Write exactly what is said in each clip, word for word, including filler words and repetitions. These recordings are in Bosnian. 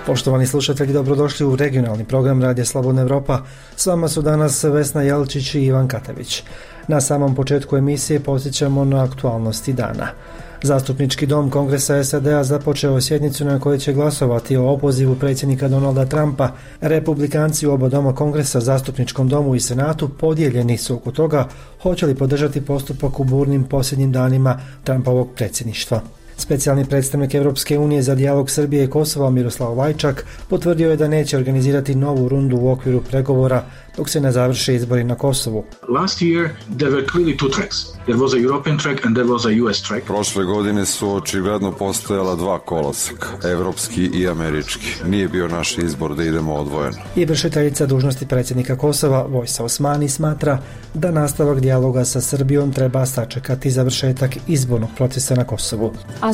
Poštovani slušatelji, dobrodošli u regionalni program Radija Slobodna Evropa. S vama su danas Vesna Jelčić i Ivan Katavić. Na samom početku emisije podsjećamo na aktualnosti dana. Zastupnički dom Kongresa S A D-a započeo je sjednicu na kojoj će glasovati o opozivu predsjednika Donalda Trumpa. Republikanci u oba doma Kongresa, Zastupničkom domu i Senatu, podijeljeni su oko toga hoće li podržati postupak u burnim posljednjim danima Trumpovog predsjedništva. Specijalni predstavnik Evropske unije za dijalog Srbije i Kosova Miroslav Lajčak potvrdio je da neće organizirati novu rundu u okviru pregovora dok se ne završe izbori na Kosovu. Last year there were clearly two tracks. There was a European track and there was a U S track. Prošle godine su očigledno postojala dva koloseka, evropski i američki. Nije bio naš izbor da idemo odvojeno. I vršiteljica dužnosti predsjednika Kosova Vojsa Osmani smatra da nastavak dijaloga sa Srbijom treba sačekati završetak izbornog procesa na Kosovu.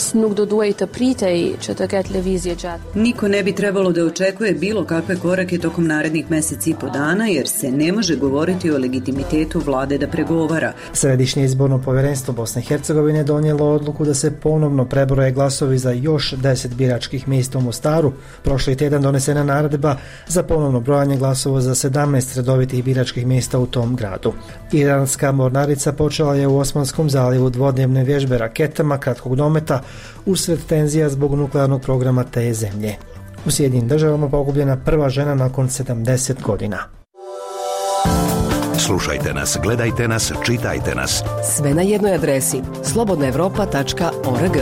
Niko ne bi trebalo da očekuje bilo kakve korake tokom narednih meseci i po dana, jer se ne može govoriti o legitimitetu vlade da pregovara. Središnje izborno povjerenstvo Bosne i Hercegovine donijelo odluku da se ponovno prebroje glasovi za još deset biračkih mjesta u Mostaru. Prošli tjedan donesena naredba za ponovno brojanje glasova za sedamnaest redovitih biračkih mjesta u tom gradu. Iranska mornarica počela je u Osmanskom zalivu dvodnevne vježbe raketama kratkog dometa usred tenzija zbog nuklearnog programa te zemlje. U Sjedinjenim državama pogubljena prva žena nakon sedamdeset godina. Slušajte nas, gledajte nas, čitajte nas. Sve na jednoj adresi slobodna evropa tačka org.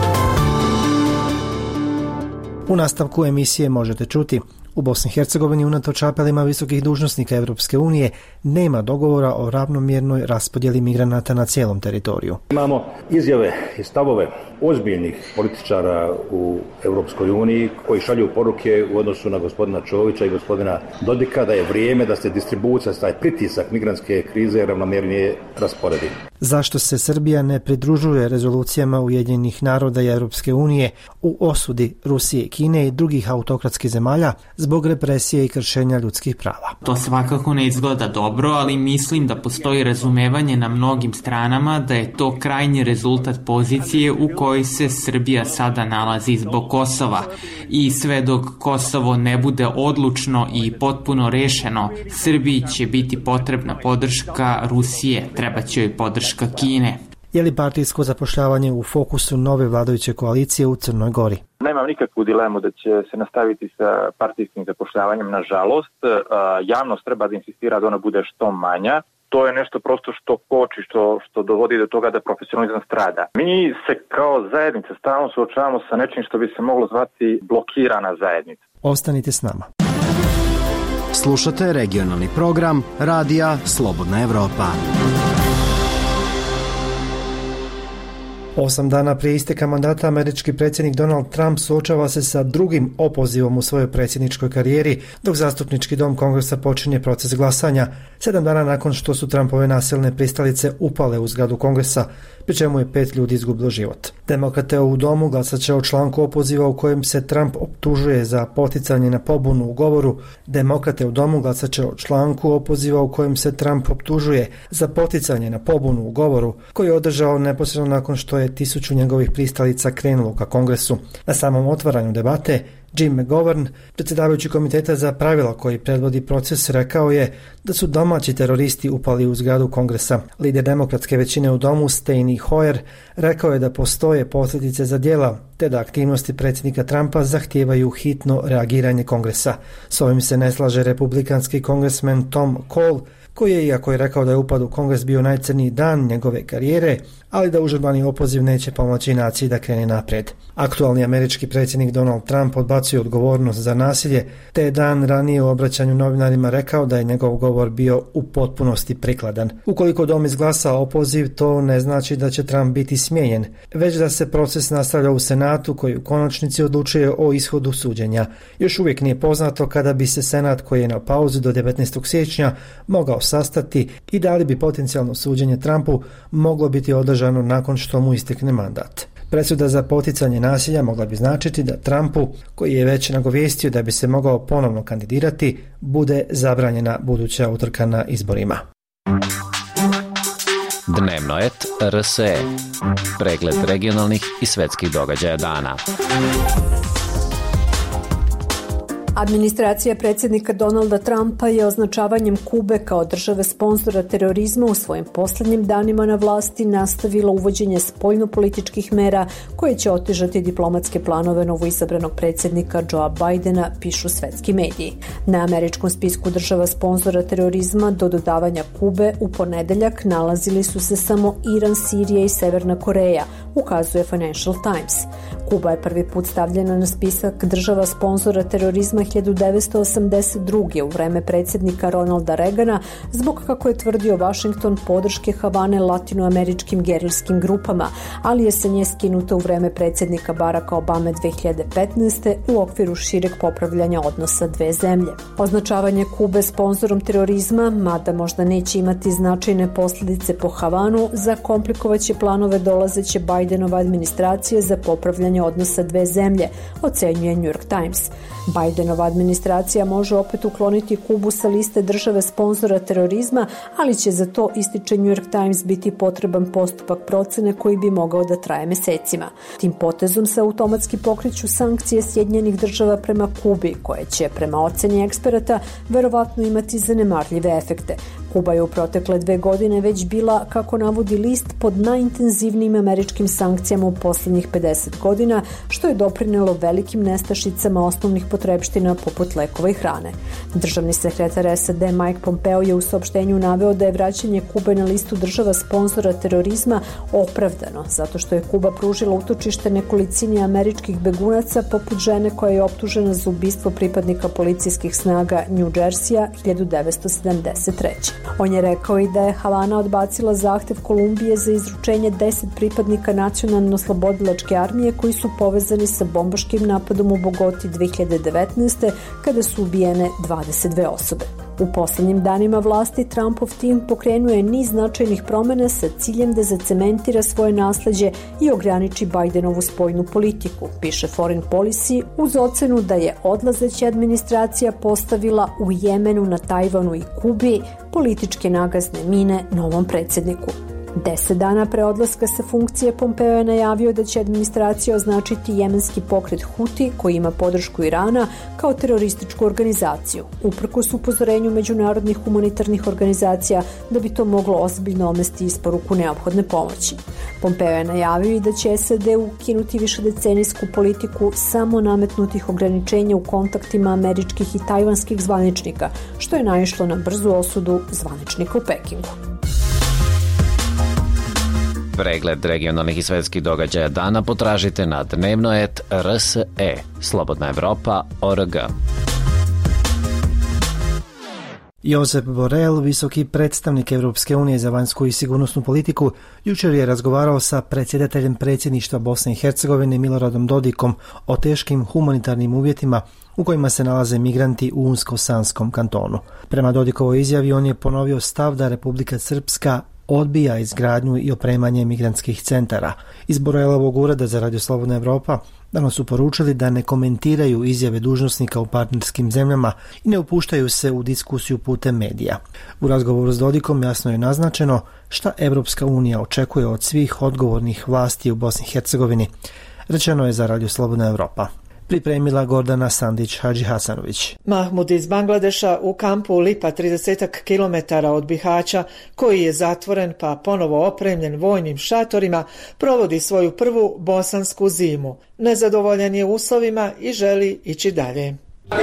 U nastavku emisije možete čuti: u Bosni i Hercegovini unatoč apelima visokih dužnosnika Evropske unije nema dogovora o ravnomjernoj raspodjeli migranata na cijelom teritoriju. Imamo izjave i stavove ozbiljnih političara u Evropskoj uniji koji šalju poruke u odnosu na gospodina Čovića i gospodina Dodika da je vrijeme da se distribucija, taj pritisak migrantske krize ravnomjernije rasporedi. Zašto se Srbija ne pridružuje rezolucijama Ujedinjenih naroda i Evropske unije u osudi Rusije, Kine i drugih autokratskih zemalja zbog represije i kršenja ljudskih prava? To svakako ne izgleda dobro, ali mislim da postoji razumevanje na mnogim stranama da je to krajnji rezultat pozicije u kojoj se Srbija sada nalazi zbog Kosova. I sve dok Kosovo ne bude odlučno i potpuno rešeno, Srbiji će biti potrebna podrška Rusije, treba će joj podrška Kine. Je li partijsko zapošljavanje u fokusu nove vladajuće koalicije u Crnoj Gori? Nemam nikakvu dilemu da će se nastaviti sa partijskim zapošljavanjem, nažalost. Javnost treba da insistira da ona bude što manja. To je nešto prosto što koči, što, što dovodi do toga da profesionalizam strada. Mi se kao zajednica stalno suočavamo sa nečim što bi se moglo zvati blokirana zajednica. Ostanite s nama. Slušate regionalni program Radija Slobodna Evropa. Osam dana prije isteka mandata američki predsjednik Donald Trump suočava se sa drugim opozivom u svojoj predsjedničkoj karijeri, dok zastupnički dom Kongresa počinje proces glasanja, sedam dana nakon što su Trumpove nasilne pristalice upale u zgradu Kongresa, pri čemu je pet ljudi izgubilo život. Demokrate u domu glasat će o članku opoziva u kojem se Trump optužuje za poticanje na pobunu u govoru. Demokrate u domu glasat će o članku opoziva u kojem se Trump optužuje za poticanje na pobunu u govoru, koji je održao neposredno nakon što je tisuću njegovih pristalica krenulo ka Kongresu. Na samom otvaranju debate Jim McGovern, predsjedavajući komiteta za pravila koji predvodi proces, rekao je da su domaći teroristi upali u zgradu Kongresa. Lider demokratske većine u domu Steny Hoyer rekao je da postoje posljedice za djela, te da aktivnosti predsjednika Trumpa zahtijevaju hitno reagiranje Kongresa. S ovim se ne slaže republikanski kongresmen Tom Cole, koji je, iako je rekao da je upad u Kongres bio najcrniji dan njegove karijere, ali da užurbani opoziv neće pomoći naciji da krene naprijed. Aktualni američki predsjednik Donald Trump odbacuje odgovornost za nasilje, te je dan ranije u obraćanju novinarima rekao da je njegov govor bio u potpunosti prikladan. Ukoliko dom izglasa opoziv, to ne znači da će Trump biti smijenjen, već da se proces nastavlja u Senatu koji u konačnici odlučuje o ishodu suđenja. Još uvijek nije poznato kada bi se Senat, koji je na pauzi do devetnaestog siječnja, mogao sastati i da li bi potencijalno suđenje Trumpu moglo biti održano nakon što mu istekne mandat. Presuda za poticanje nasilja mogla bi značiti da Trumpu, koji je već nagovijestio da bi se mogao ponovno kandidirati, bude zabranjena buduća utrka na izborima. Dnevnoet R S E. Pregled regionalnih i svetskih događaja dana. Administracija predsjednika Donalda Trumpa je označavanjem Kube kao države sponzora terorizma u svojim poslednjim danima na vlasti nastavila uvođenje spoljnopolitičkih mera koje će otežati diplomatske planove novoizabranog predsjednika Joea Bidena, pišu svetski mediji. Na američkom spisku država sponzora terorizma do dodavanja Kube u ponedeljak nalazili su se samo Iran, Sirija i Severna Koreja, ukazuje Financial Times. Kuba je prvi put stavljena na spisak država sponzora terorizma hiljadu devetsto osamdeset druge. u vreme predsjednika Ronalda Reagana zbog, kako je tvrdio Washington, podrške Havane latinoameričkim gerilskim grupama, ali je sa nje skinuta u vreme predsjednika Baracka Obame dve hiljade petnaeste. u okviru šireg popravljanja odnosa dve zemlje. Označavanje Kube sponzorom terorizma, mada možda neće imati značajne posljedice po Havanu, zakomplikovaće planove dolazeće Bidenova administracije za popravljanje odnosa dve zemlje, ocenjuje New York Times. Bidenova administracija može opet ukloniti Kubu sa liste države sponzora terorizma, ali će za to, ističe New York Times, biti potreban postupak procene koji bi mogao da traje mesecima. Tim potezom se automatski pokreću sankcije Sjedinjenih država prema Kubi, koje će, prema oceni eksperata, verovatno imati zanemarljive efekte. Kuba je u protekle dve godine već bila, kako navodi list, pod najintenzivnijim američkim sankcijama u posljednjih pedeset godina, što je doprinelo velikim nestašicama osnovnih potrepština poput lekova i hrane. Državni sekretar S A D Mike Pompeo je u saopštenju naveo da je vraćanje Kube na listu država sponzora terorizma opravdano, zato što je Kuba pružila utočište nekolicini američkih begunaca, poput žene koja je optužena za ubistvo pripadnika policijskih snaga New Jerseya hiljadu devetsto sedamdeset treće. On je rekao i da je Havana odbacila zahtev Kolumbije za izručenje deset pripadnika nacionalno-slobodilačke armije koji su povezani sa bombaškim napadom u Bogoti dve hiljade devetnaeste. kada su ubijene dvadeset dve osobe. U poslednjim danima vlasti Trumpov tim pokrenuo je niz značajnih promjena sa ciljem da zacementira svoje nasleđe i ograniči Bidenovu spoljnu politiku, piše Foreign Policy, uz ocenu da je odlazeća administracija postavila u Jemenu, na Tajvanu i Kubi političke nagazne mine novom predsjedniku. Deset dana pre odlaska sa funkcije Pompeo je najavio da će administracija označiti jemenski pokret Huti, koji ima podršku Irana, kao terorističku organizaciju, uprkos upozorenju međunarodnih humanitarnih organizacija da bi to moglo ozbiljno omesti isporuku neophodne pomoći. Pompeo je najavio i da će S A D ukinuti višedecenijsku politiku samo nametnutih ograničenja u kontaktima američkih i tajvanskih zvaničnika, što je naišlo na brzu osudu zvaničnika u Pekingu. Pregled regionalnih i svetskih događaja dana potražite na dnevnoet R S E, Slobodna Evropa, O R G. Josep Borrell, visoki predstavnik Europske unije za vanjsku i sigurnosnu politiku, jučer je razgovarao sa predsjedateljem predsjedništva Bosne i Hercegovine Miloradom Dodikom o teškim humanitarnim uvjetima u kojima se nalaze migranti u Unsko-Sanskom kantonu. Prema Dodikovoj izjavi on je ponovio stav da Republika Srpska odbija izgradnju i opremanje migrantskih centara. Iz Borrelovog ureda za Radio Slobodna Evropa danas su poručili da ne komentiraju izjave dužnosnika u partnerskim zemljama i ne upuštaju se u diskusiju putem medija. U razgovoru s Dodikom jasno je naznačeno šta Evropska unija očekuje od svih odgovornih vlasti u Bosni i Hercegovini, rečeno je za Radio Slobodna Evropa. Pripremila Gordana Sandić-Hadžihasanović. Mahmud iz Bangladeša u kampu Lipa, tridesetak kilometara od Bihaća, koji je zatvoren pa ponovo opremljen vojnim šatorima, provodi svoju prvu bosansku zimu. Nezadovoljan je uslovima i želi ići dalje.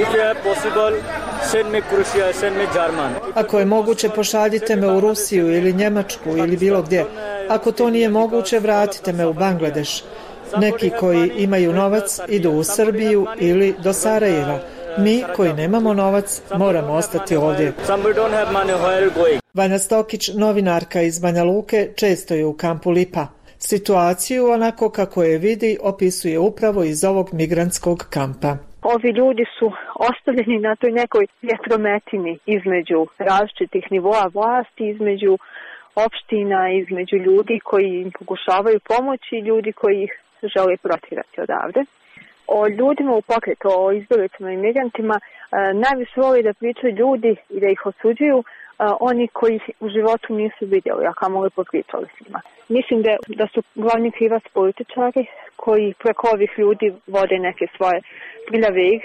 Ako je moguće, pošaljite me u Rusiju ili Njemačku ili bilo gdje. Ako to nije moguće, vratite me u Bangladeš. Neki koji imaju novac idu u Srbiju ili do Sarajeva. Mi koji nemamo novac moramo ostati ovdje. Vanja Stokić, novinarka iz Banja Luke, često je u kampu Lipa. Situaciju onako kako je vidi opisuje upravo iz ovog migrantskog kampa. Ovi ljudi su ostavljeni na toj nekoj vjetrometini između različitih nivoa vlasti, između opština, između ljudi koji im pokušavaju pomoći i ljudi koji ih žele protirati odavde. O ljudima u pokretu, o izbjeglicama i migrantima, najviše voli da pričaju ljudi i da ih osuđuju oni koji ih u životu nisu vidjeli, a kamoli popričali s njima. Mislim da, da su glavni krivac političari koji preko ovih ljudi vode neke svoje prljave igre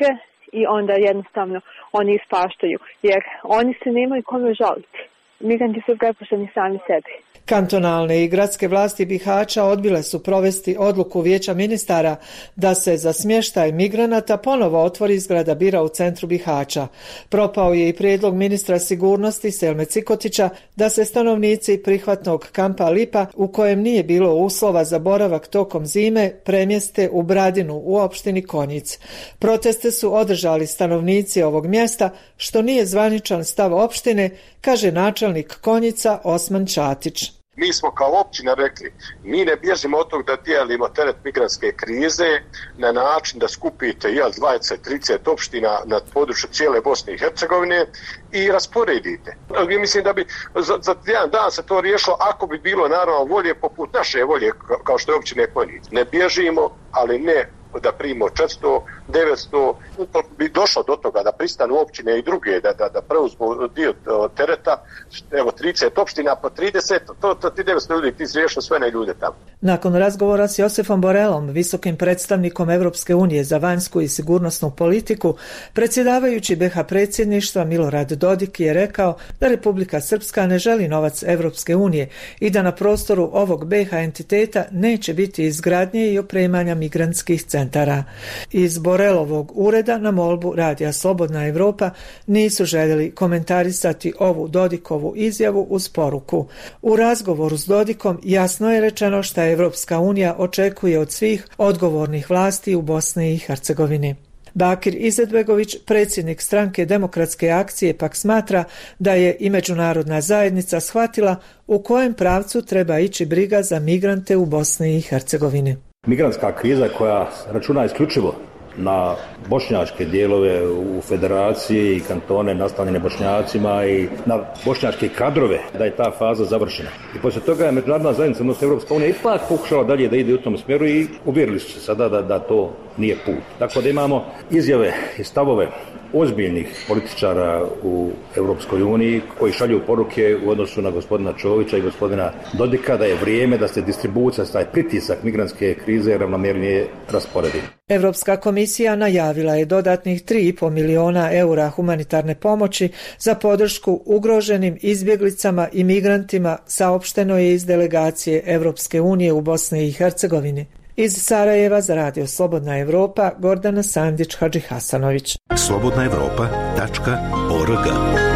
i onda jednostavno oni ispaštaju, jer oni se nemaju kome žaliti. Migranti su prepušteni sami sebi. Kantonalne i gradske vlasti Bihaća odbile su provesti odluku Vijeća ministara da se za smještaj migranata ponovo otvori zgrada bira u centru Bihaća. Propao je i prijedlog ministra sigurnosti Selme Cikotića da se stanovnici prihvatnog kampa Lipa, u kojem nije bilo uslova za boravak tokom zime, premjeste u Bradinu u opštini Konjic. Proteste su održali stanovnici ovog mjesta, što nije zvaničan stav opštine, kaže načelnik Konjica Osman Čatić. Mi smo kao općina rekli, mi ne bježimo od tog da dijelimo teret migrantske krize na način da skupite jel, dvadeset trideset opština na području cijele Bosne i Hercegovine i rasporedite. Ja mislim da bi za, za jedan dan se to riješilo ako bi bilo naravno volje poput naše volje kao što je općine Konjic. Ne bježimo, ali ne da primimo četiristo, devetsto, bi došlo do toga da pristanu općine i druge, da, da, da preuzmu dio tereta, evo trideset opština po trideset, to, to ti devetsto ljudi, ti si riješio sve ne ljude tamo. Nakon razgovora s Josefom Borelom, visokim predstavnikom Evropske unije za vanjsku i sigurnosnu politiku, predsjedavajući be ha predsjedništva Milorad Dodik je rekao da Republika Srpska ne želi novac Evropske unije i da na prostoru ovog be ha entiteta neće biti izgradnje i opremanja migrantskih centara. Iz Borelovog ureda na molbu Radija Slobodna Evropa nisu željeli komentarisati ovu Dodikovu izjavu uz poruku. U razgovoru s Dodikom jasno je rečeno šta Evropska unija očekuje od svih odgovornih vlasti u Bosni i Hercegovini. Bakir Izetbegović, predsjednik stranke Demokratske akcije, pak smatra da je i međunarodna zajednica shvatila u kojem pravcu treba ići briga za migrante u Bosni i Hercegovini. Migrantska kriza koja računa isključivo na bošnjačke dijelove u federaciji i kantone nastanjene Bošnjacima i na bošnjačke kadrove, da je ta faza završena. I poslije toga je međunarodna zajednica, odnosno Evropska unija, ipak pokušala dalje da ide u tom smjeru i uvjerili su se sada da, da to nije put. Tako da imamo izjave i stavove ozbiljnih političara u Europskoj uniji koji šalju poruke u odnosu na gospodina Čovića i gospodina Dodika da je vrijeme da se distribucija, taj pritisak migrantske krize ravnomjernije rasporedi. Europska komisija najavila je dodatnih tri i pol miliona eura humanitarne pomoći za podršku ugroženim izbjeglicama i migrantima, saopšteno je iz delegacije Europske unije u Bosni i Hercegovini. Iz Sarajeva za Radio Slobodna Evropa, Gordana Sandić-Hadžihasanović. slobodna evropa tačka org.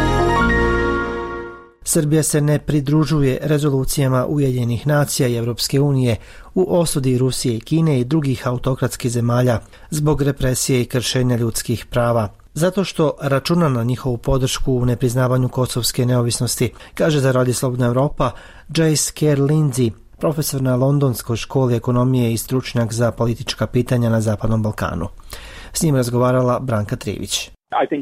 Srbija se ne pridružuje rezolucijama Ujedinjenih nacija i Evropske unije u osudi Rusije i Kine i drugih autokratskih zemalja zbog represije i kršenja ljudskih prava. Zato što računa na njihovu podršku u nepriznavanju kosovske neovisnosti, kaže za Radio Slobodna Evropa Jace Kerr-Lindsey, profesor na Londonskoj školi ekonomije i stručnjak za politička pitanja na Zapadnom Balkanu. S njim razgovarala Branka Trivić.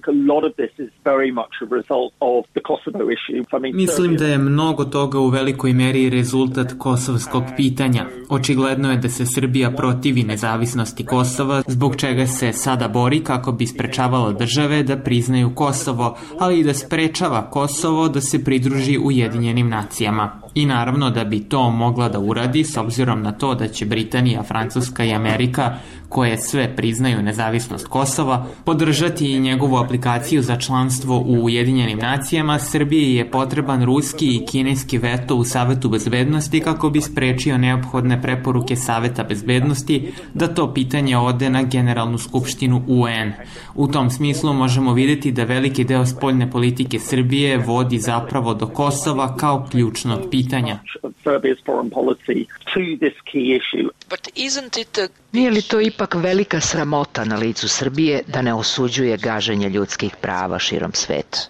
Mislim da je mnogo toga u velikoj meri rezultat kosovskog pitanja. Očigledno je da se Srbija protivi nezavisnosti Kosova, zbog čega se sada bori kako bi sprečavala države da priznaju Kosovo, ali i da sprečava Kosovo da se pridruži Ujedinjenim nacijama. I naravno da bi to mogla da uradi s obzirom na to da će Britanija, Francuska i Amerika, koje sve priznaju nezavisnost Kosova, podržati i njegovu aplikaciju za članstvo u Ujedinjenim nacijama. Srbiji je potreban ruski i kineski veto u Savetu bezbednosti kako bi sprečio neophodne preporuke Saveta bezbednosti da to pitanje ode na Generalnu skupštinu U N. U tom smislu možemo vidjeti da veliki deo spoljne politike Srbije vodi zapravo do Kosova kao ključnog pitanja. Nije li to ipak velika sramota na licu Srbije da ne osuđuje gaženje ljudskih prava širom sveta?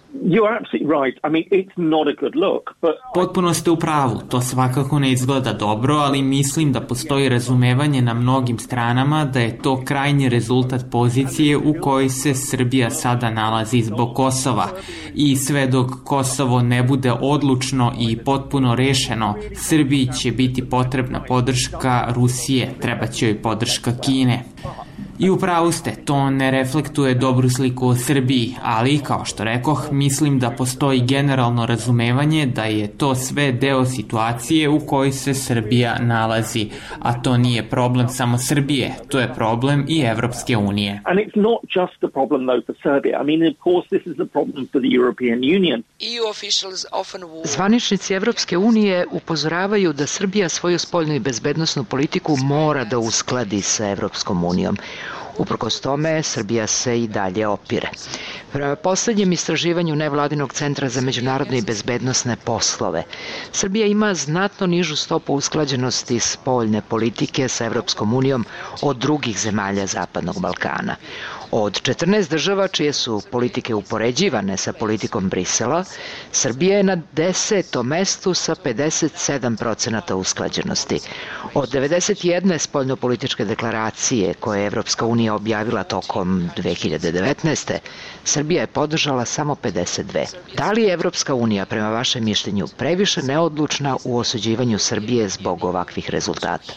Potpuno ste u pravu, to svakako ne izgleda dobro, ali mislim da postoji razumevanje na mnogim stranama da je to krajnji rezultat pozicije u kojoj se Srbija sada nalazi zbog Kosova. I sve dok Kosovo ne bude odlučno i potpuno rešeno, Srbiji će biti potrebna podrška Rusije, treba će joj podrška Kine. I upravo ste, to ne reflektuje dobru sliku o Srbiji, ali, kao što rekoh, mislim da postoji generalno razumevanje da je to sve deo situacije u kojoj se Srbija nalazi, a to nije problem samo Srbije, to je problem i Evropske unije. And it's not just a problem though for Serbia. I mean, of course this is a problem for the European Union. Zvaničnici Evropske unije upozoravaju da Srbija svoju spoljnu i bezbednosnu politiku mora da uskladi sa Evropskom unijom. Uprkos tome, Srbija se i dalje opire. Prema poslednjem istraživanju Nevladinog centra za međunarodne i bezbednosne poslove, Srbija ima znatno nižu stopu usklađenosti spoljne politike sa Evropskom unijom od drugih zemalja Zapadnog Balkana. Od četrnaest država čije su politike upoređivane sa politikom Brisela, Srbija je na desetom mestu sa pedeset sedam procenata usklađenosti. Od devedeset jedne spoljnopolitičke deklaracije koje je Evropska unija objavila tokom dve hiljade devetnaeste. Srbija je podržala samo pedeset dve. Da li je Evropska unija, prema vašem mišljenju, previše neodlučna u osuđivanju Srbije zbog ovakvih rezultata?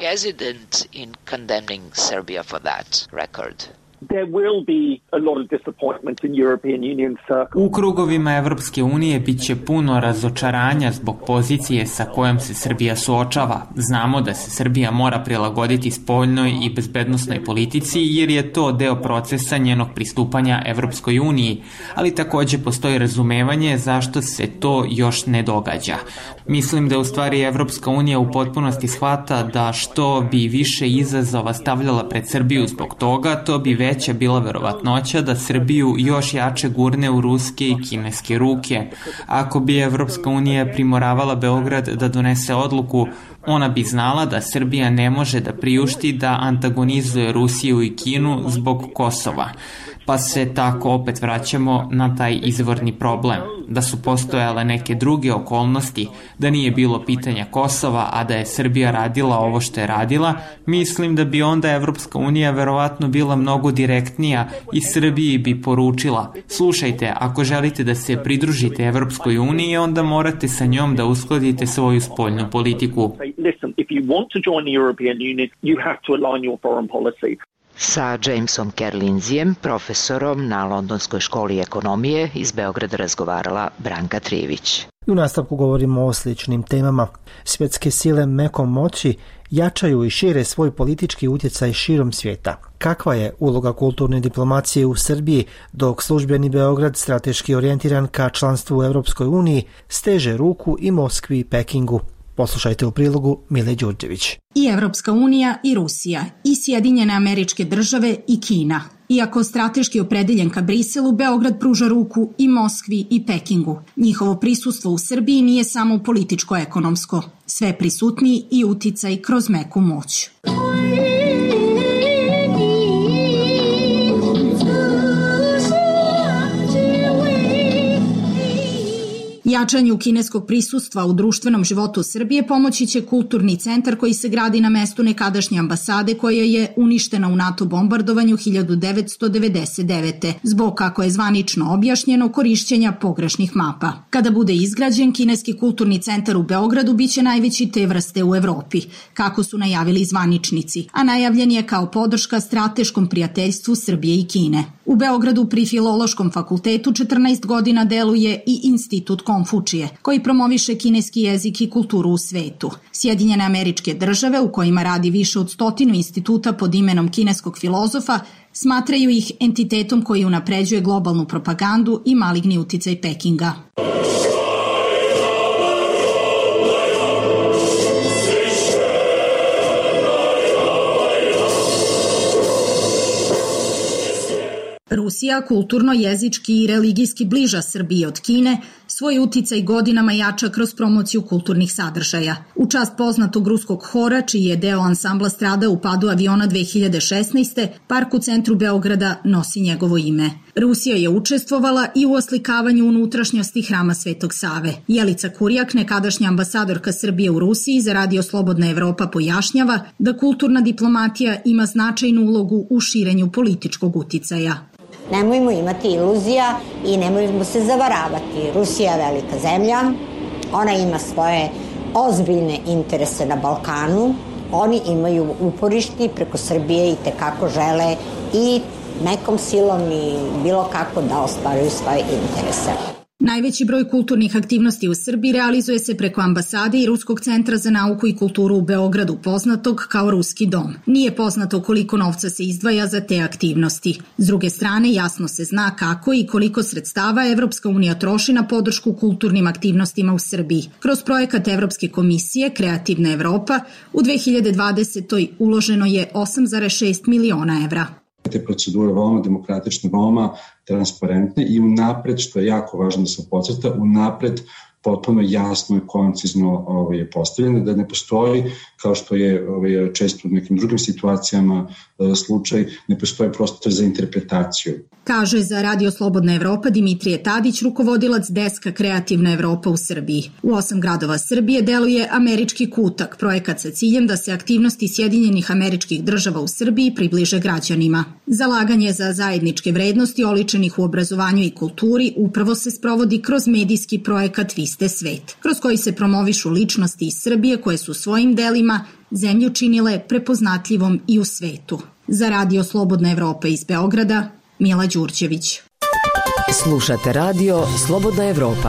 There will be a lot of disappointment in European Union circles. U krugovima Evropske unije biće puno razočaranja zbog pozicije sa kojom se Srbija suočava. Znamo da se Srbija mora prilagoditi spoljnoj i bezbednosnoj politici jer je to deo procesa njenog pristupanja Evropskoj uniji, ali takođe postoji razumevanje zašto se to još ne događa. Mislim da u stvari Evropska unija u potpunosti shvata da što bi više izazova stavljala pred Srbiju zbog toga, to bi već veća bila verovatnoća da Srbiju još jače gurne u ruske i kineske ruke. Ako bi Evropska unija primoravala Beograd da donese odluku, ona bi znala da Srbija ne može da priušti da antagonizuje Rusiju i Kinu zbog Kosova. Pa se tako opet vraćamo na taj izvorni problem. Da su postojale neke druge okolnosti, da nije bilo pitanja Kosova, a da je Srbija radila ovo što je radila, mislim da bi onda Evropska unija verovatno bila mnogo direktnija i Srbiji bi poručila: slušajte, ako želite da se pridružite Evropskoj uniji, onda morate sa njom da uskladite svoju spoljnu politiku. Listen, if you want to join the European Union, you have to align your foreign policy. Sa Jamesom Kerlinzijem, profesorom na Londonskoj školi ekonomije, iz Beograda razgovarala Branka Trijević. I u nastavku govorimo o sličnim temama. Svjetske sile mekom moći jačaju i šire svoj politički utjecaj širom svijeta. Kakva je uloga kulturne diplomacije u Srbiji, dok službeni Beograd, strateški orijentiran ka članstvu u Europskoj uniji, steže ruku i Moskvi i Pekingu? Poslušajte u prilogu Mile Đurđević. I Evropska unija i Rusija, i Sjedinjene Američke Države i Kina. Iako strateški opredeljen ka Briselu, Beograd pruža ruku i Moskvi i Pekingu. Njihovo prisustvo u Srbiji nije samo političko-ekonomsko, sve prisutniji i uticaj kroz meku moć. Jačanju kineskog prisustva u društvenom životu Srbije pomoći će kulturni centar koji se gradi na mestu nekadašnje ambasade koja je uništena u NATO bombardovanju hiljadu devetsto devedeset devete zbog, kako je zvanično objašnjeno, korišćenja pogrešnih mapa. Kada bude izgrađen, kineski kulturni centar u Beogradu biće najveći te vrste u Evropi, kako su najavili zvaničnici, a najavljen je kao podrška strateškom prijateljstvu Srbije i Kine. U Beogradu pri Filološkom fakultetu četrnaest godina deluje i Institut Konfučije, koji promoviše kineski jezik i kulturu u svetu. Sjedinjene Američke Države, u kojima radi više od stotinu instituta pod imenom kineskog filozofa, smatraju ih entitetom koji unapređuje globalnu propagandu i maligni uticaj Pekinga. Rusija, kulturno, jezički i religijski bliža Srbiji od Kine, svoj uticaj godinama jača kroz promociju kulturnih sadržaja. U čast poznatog ruskog hora, čiji je deo ansambla stradao u padu aviona dve hiljade šesnaeste. park u centru Beograda nosi njegovo ime. Rusija je učestvovala i u oslikavanju unutrašnjosti Hrama Svetog Save. Jelica Kurjak, nekadašnja ambasadorka Srbije u Rusiji za Radio Slobodna Evropa, pojašnjava da kulturna diplomatija ima značajnu ulogu u širenju političkog uticaja. Nemojmo imati iluzija i nemojmo se zavaravati. Rusija je velika zemlja, ona ima svoje ozbiljne interese na Balkanu, oni imaju uporišti preko Srbije i tekako žele i nekom silom i bilo kako da ostvaruju svoje interese. Najveći broj kulturnih aktivnosti u Srbiji realizuje se preko ambasade i Ruskog centra za nauku i kulturu u Beogradu, poznatog kao Ruski dom. Nije poznato koliko novca se izdvaja za te aktivnosti. S druge strane, jasno se zna kako i koliko sredstava Evropska unija troši na podršku kulturnim aktivnostima u Srbiji. Kroz projekat Evropske komisije Kreativna Evropa u dve hiljade dvadesetoj uloženo je osam zarez šest miliona evra. Te procedure veoma demokratične, veoma transparentne i unapred, što je jako važno da se podcrta, unapred potpuno jasno i koncizno ovaj, postavljeno, da ne postoji, kao što je ovaj, često u nekim drugim situacijama slučaj, ne postoji prostor za interpretaciju. Kaže za Radio Slobodna Evropa Dimitrije Tadić, rukovodilac deska Kreativna Evropa u Srbiji. U osam gradova Srbije deluje Američki kutak, projekat sa ciljem da se aktivnosti Sjedinjenih Američkih Država u Srbiji približe građanima. Zalaganje za zajedničke vrednosti oličenih u obrazovanju i kulturi upravo se sprovodi kroz medijski projekat Vi ste svet, kroz koji se promovišu ličnosti iz Srbije koje su svojim delima zemlju činile prepoznatljivom i u svetu. Za Radio Slobodna Evropa iz Beograda, Mila Đurđević. Slušate Radio Slobodna Evropa.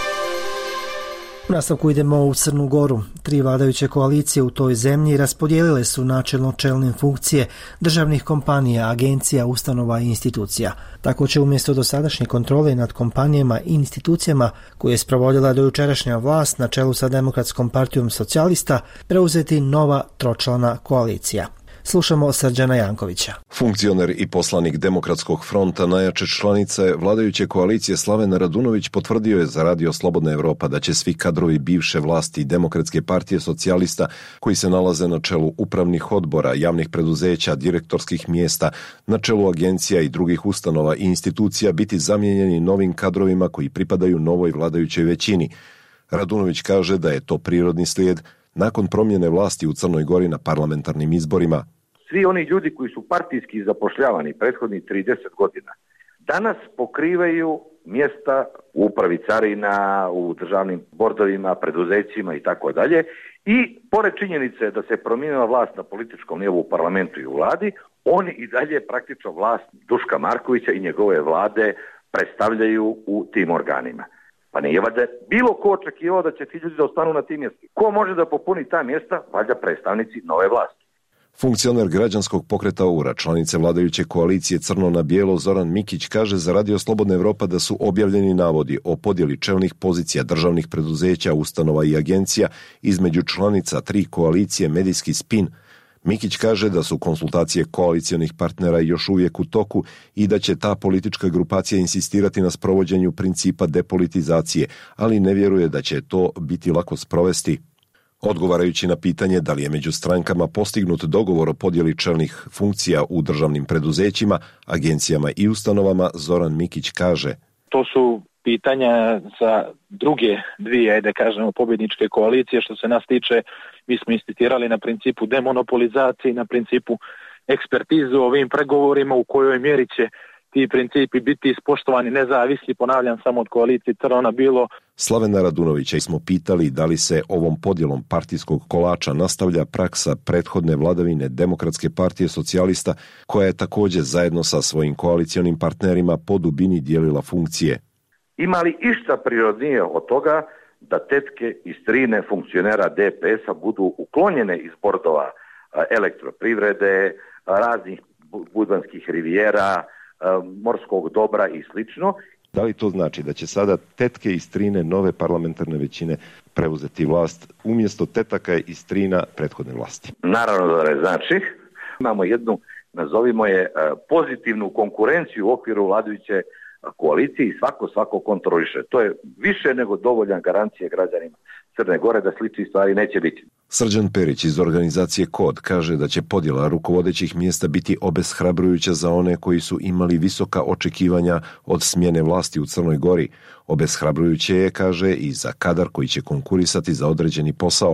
U nastavku idemo u Crnu Goru. Tri vladajuće koalicije u toj zemlji raspodijelile su načelno čelne funkcije državnih kompanija, agencija, ustanova i institucija. Tako će umjesto dosadašnje kontrole nad kompanijama i institucijama koje je sprovodila do jučerašnja vlast na čelu sa Demokratskom partijom socijalista preuzeti nova tročlana koalicija. Slušamo Srđana Jankovića. Funkcioner i poslanik Demokratskog fronta, najjače članice vladajuće koalicije Slaven Radunović potvrdio je za Radio Slobodna Evropa da će svi kadrovi bivše vlasti Demokratske partije socijalista koji se nalaze na čelu upravnih odbora, javnih preduzeća, direktorskih mjesta, na čelu agencija i drugih ustanova i institucija biti zamijenjeni novim kadrovima koji pripadaju novoj vladajućoj većini. Radunović kaže da je to prirodni slijed nakon promjene vlasti u Crnoj Gori na parlamentarnim izborima. Svi oni ljudi koji su partijski zapošljavani prethodnih trideset godina, danas pokrivaju mjesta u upravi carina, u državnim bordovima, preduzećima i tako dalje. I pored činjenice da se promijenila vlast na političkom nivou u parlamentu i u vladi, oni i dalje praktično vlast Duška Markovića i njegove vlade predstavljaju u tim organima. Pa nije valjda bilo ko očekivao da će ti ljudi da ostanu na tim mjestima. Ko može da popuni ta mjesta? Valjda predstavnici nove vlasti. Funkcioner građanskog pokreta U R A, članice vladajuće koalicije Crno na bijelo Zoran Mikić kaže za Radio Slobodna Evropa da su objavljeni navodi o podjeli čelnih pozicija državnih preduzeća, ustanova i agencija između članica tri koalicije Medijski spin. Mikić kaže da su konsultacije koalicionih partnera još uvijek u toku i da će ta politička grupacija insistirati na sprovođenju principa depolitizacije, ali ne vjeruje da će to biti lako sprovesti. Odgovarajući na pitanje da li je među strankama postignut dogovor o podjeli čelnih funkcija u državnim preduzećima, agencijama i ustanovama, Zoran Mikić kaže: To su pitanja za druge dvije, ajde kažemo, pobjedničke koalicije. Što se nas tiče, mi smo insistirali na principu demonopolizacije, na principu ekspertizu o ovim pregovorima, u kojoj mjeri će ti principi biti ispoštovani, nezavisni, ponavljam, samo od koalicije Crno na bijelo. Slavena Radunovića smo pitali da li se ovom podjelom partijskog kolača nastavlja praksa prethodne vladavine Demokratske partije socijalista, koja je također zajedno sa svojim koalicionim partnerima po dubini dijelila funkcije. Ima li išta prirodnije od toga da tetke i strine funkcionera D P S-a budu uklonjene iz bordova elektroprivrede, raznih budvanskih rivijera, morskog dobra i slično? Da li to znači da će sada tetke i strine nove parlamentarne većine preuzeti vlast umjesto tetaka i strina prethodne vlasti? Naravno da ne znači. Imamo jednu, nazovimo je, pozitivnu konkurenciju u okviru vladajuće koalicije i svako svako kontroliše. To je više nego dovoljan garancije građanima Crne Gore da sličnih stvari neće biti. Srđan Perić iz organizacije Kod kaže da će podjela rukovodećih mjesta biti obeshrabrujuća za one koji su imali visoka očekivanja od smjene vlasti u Crnoj Gori. Obeshrabrujuće je, kaže, i za kadar koji će konkurisati za određeni posao.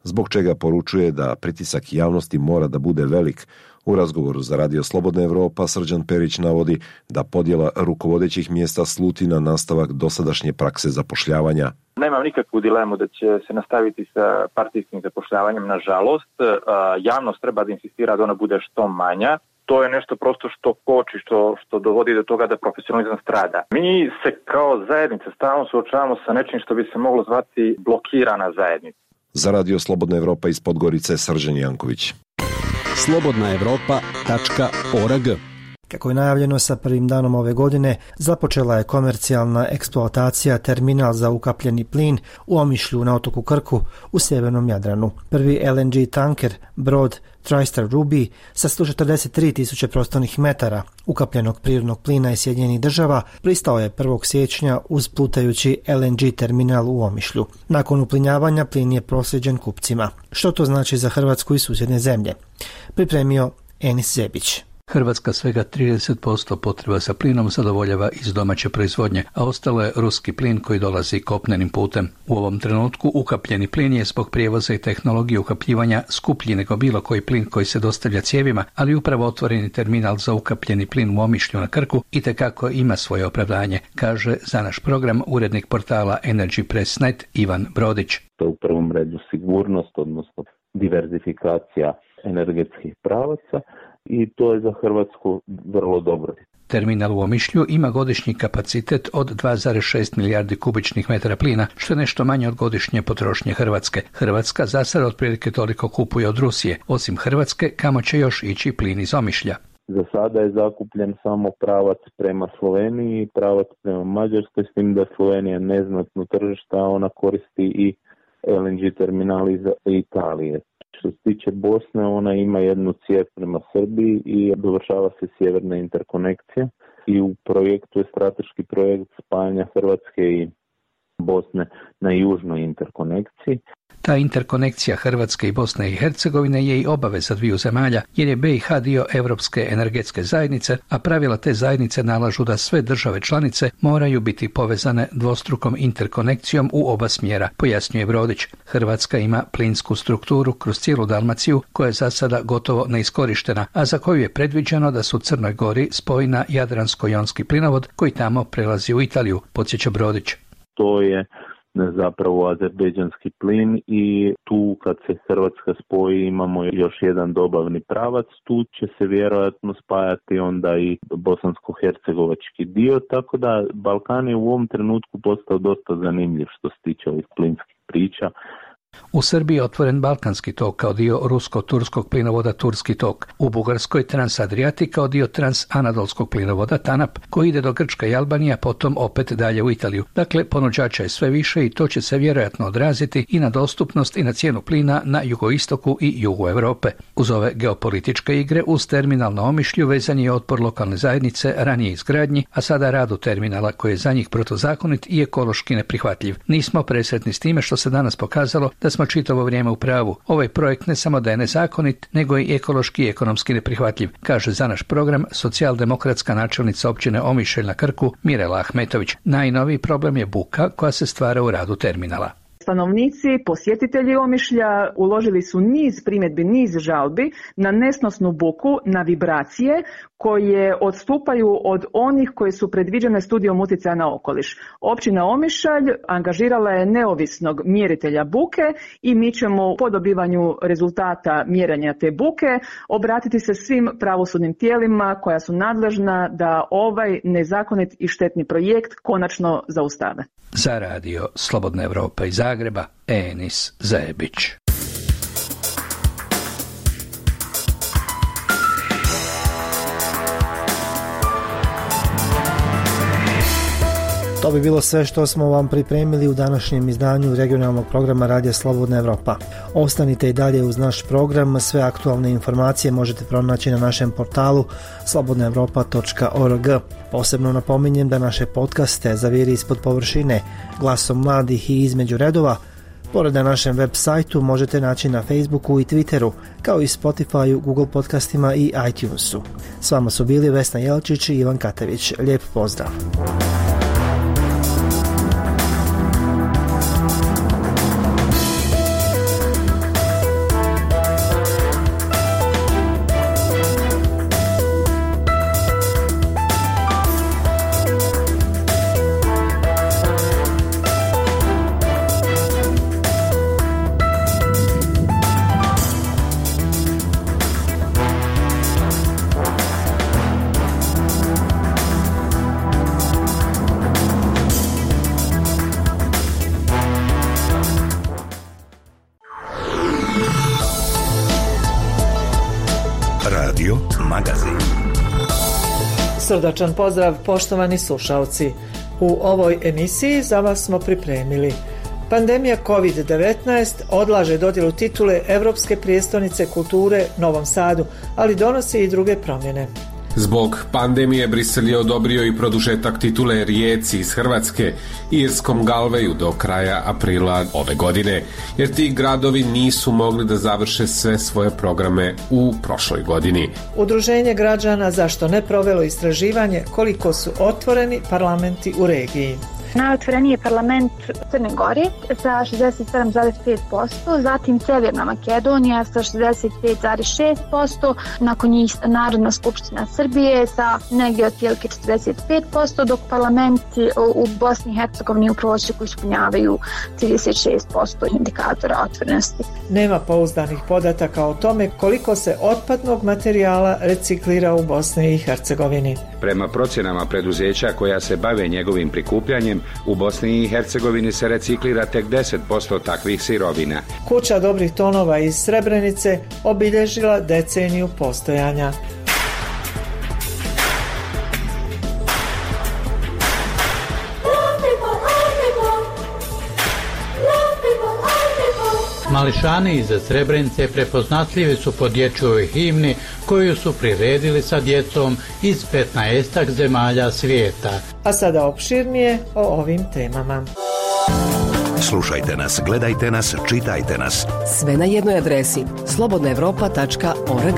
zbog čega poručuje da pritisak javnosti mora da bude velik. U razgovoru za Radio Slobodna Evropa Srđan Perić navodi da podjela rukovodećih mjesta sluti na nastavak dosadašnje prakse zapošljavanja. Nemam nikakvu dilemu da će se nastaviti sa partijskim zapošljavanjem. Nažalost, javnost treba da insistira da ona bude što manja. To je nešto prosto što koči, što, što dovodi do toga da profesionalizam strada. Mi se kao zajednica stalno suočavamo sa nečim što bi se moglo zvati blokirana zajednica. Za Radio Slobodna Evropa iz Podgorice Srđan Janković. slobodna evropa tačka org. Kako je najavljeno, sa prvim danom ove godine započela je komercijalna eksploatacija terminal za ukapljeni plin u Omišlju na otoku Krku u sjevernom Jadranu. Prvi L N G tanker, brod TriStar Ruby sa sto četrdeset tri tisuće prostornih metara ukapljenog prirodnog plina iz Sjedinjenih država pristao je prvog siječnja uz plutajući L N G terminal u Omišlju. Nakon uplinjavanja plin je prosljeđen kupcima. Što to znači za Hrvatsku i susjedne zemlje? Pripremio Enis Zebić. Hrvatska svega trideset posto potreba za plinom zadovoljava iz domaće proizvodnje, a ostalo je ruski plin koji dolazi kopnenim putem. U ovom trenutku ukapljeni plin je zbog prijevoza i tehnologije ukapljivanja skuplji nego bilo koji plin koji se dostavlja cijevima, ali upravo otvoreni terminal za ukapljeni plin u Omišlju na Krku itekako ima svoje opravdanje, kaže za naš program urednik portala Energy Press punto net Ivan Brodić. To je u prvom redu sigurnost, odnosno diverzifikacija energetskih pravaca, i to je za Hrvatsku vrlo dobro. Terminal u Omišlju ima godišnji kapacitet od dva zarez šest milijardi kubičnih metara plina, što je nešto manje od godišnje potrošnje Hrvatske. Hrvatska za sad otprilike toliko kupuje od Rusije. Osim Hrvatske, kamo će još ići plin iz Omišlja? Za sada je zakupljen samo pravac prema Sloveniji i pravac prema Mađarskoj, s tim da Slovenija neznatno tržišta, a ona koristi i L N G terminal iz Italije. Što se tiče Bosne, ona ima jednu cijev prema Srbiji i dovršava se sjeverna interkonekcija i u projektu je strateški projekt spajanja Hrvatske i Bosne na južnoj interkonekciji. Ta interkonekcija Hrvatske i Bosne i Hercegovine je i obaveza dviju zemalja, jer je B i H dio Europske energetske zajednice, a pravila te zajednice nalažu da sve države članice moraju biti povezane dvostrukom interkonekcijom u oba smjera, pojasnjuje Brodić. Hrvatska ima plinsku strukturu kroz cijelu Dalmaciju, koja je za sada gotovo neiskorištena, a za koju je predviđeno da su Crnoj Gori spoji na Jadransko-jonski plinovod koji tamo prelazi u Italiju, podsjeća Brodić. To je zapravo azerbejdžanski plin i tu kad se Hrvatska spoji imamo još jedan dobavni pravac, tu će se vjerojatno spajati onda i bosansko-hercegovački dio, tako da Balkan je u ovom trenutku postao dosta zanimljiv što se tiče ovih plinskih priča. U Srbiji je otvoren Balkanski tok kao dio rusko-turskog plinovoda Turski tok. U Bugarskoj Transadriatic kao dio transanadolskog plinovoda TANAP koji ide do Grčka i Albanija, potom opet dalje u Italiju. Dakle, ponuđača je sve više i to će se vjerojatno odraziti i na dostupnost i na cijenu plina na jugoistoku i jugu Europe. Uz ove geopolitičke igre uz terminal na Omišlju vezan je otpor lokalne zajednice ranije izgradnji, a sada radu terminala koji je za njih protuzakonit i ekološki neprihvatljiv. Nismo presretni s time što se danas pokazalo da smo čitavo vrijeme u pravu. Ovaj projekt ne samo da je nezakonit, nego i ekološki i ekonomski neprihvatljiv, kaže za naš program socijaldemokratska načelnica općine Omišalj na Krku Mirela Ahmetović. Najnoviji problem je buka koja se stvara u radu terminala. Stanovnici, posjetitelji Omišlja uložili su niz primjedbi, niz žalbi na nesnosnu buku, na vibracije koje odstupaju od onih koje su predviđene studijom utjecaja na okoliš. Općina Omišalj angažirala je neovisnog mjeritelja buke i mi ćemo po dobivanju rezultata mjerenja te buke obratiti se svim pravosudnim tijelima koja su nadležna da ovaj nezakonit i štetni projekt konačno zaustave. Za radio Slobodna Evropa iz Zagreba, Enis Zebić. To bi bilo sve što smo vam pripremili u današnjem izdanju regionalnog programa Radija Slobodna Evropa. Ostanite i dalje uz naš program, sve aktualne informacije možete pronaći na našem portalu slobodna evropa tačka org. Posebno napominjem da naše podcaste Zaviri ispod površine, Glasom mladih i Između redova, pored na našem web sajtu možete naći na Facebooku i Twitteru, kao i Spotifyu, Google podcastima i iTunesu. S vama su bili Vesna Jelčić i Ivan Katević. Lijep pozdrav! magazin. Srdačan pozdrav poštovani slušalci. U ovoj emisiji za vas smo pripremili: pandemija kovid devetnaest odlaže dodjelu titule Evropske prijestolnice kulture Novom Sadu, ali donosi i druge promjene. Zbog pandemije Brisel je odobrio i produžetak titule Rijeci iz Hrvatske i Irskom Galveju do kraja aprila ove godine, jer ti gradovi nisu mogli da završe sve svoje programe u prošloj godini. Udruženje građana Zašto ne provelo istraživanje koliko su otvoreni parlamenti u regiji. Najotvoreniji je parlament Crne Gore sa šezdeset sedam zarez pet posto, zatim Sjeverna Makedonija sa šezdeset pet zarez šest posto, nakon njih Narodna skupština Srbije sa negdje otprilike četrdeset pet posto, dok parlamenti u Bosni i Hercegovini u prosjeku ispunjavaju trideset šest posto indikatora otvorenosti. Nema pouzdanih podataka o tome koliko se otpadnog materijala reciklira u Bosni i Hercegovini. Prema procjenama preduzeća koja se bave njegovim prikupljanjem, u Bosni i Hercegovini se reciklira tek deset posto takvih sirovina. Kuća dobrih tonova iz Srebrenice obilježila deceniju postojanja. Mališani iz Srebrenice prepoznatljivi su po dječjoj himni koju su priredili sa djecom iz petnaestak zemalja svijeta. A sada opširnije o ovim temama. Slušajte nas, gledajte nas, čitajte nas. Sve na jednoj adresi slobodna evropa tačka org.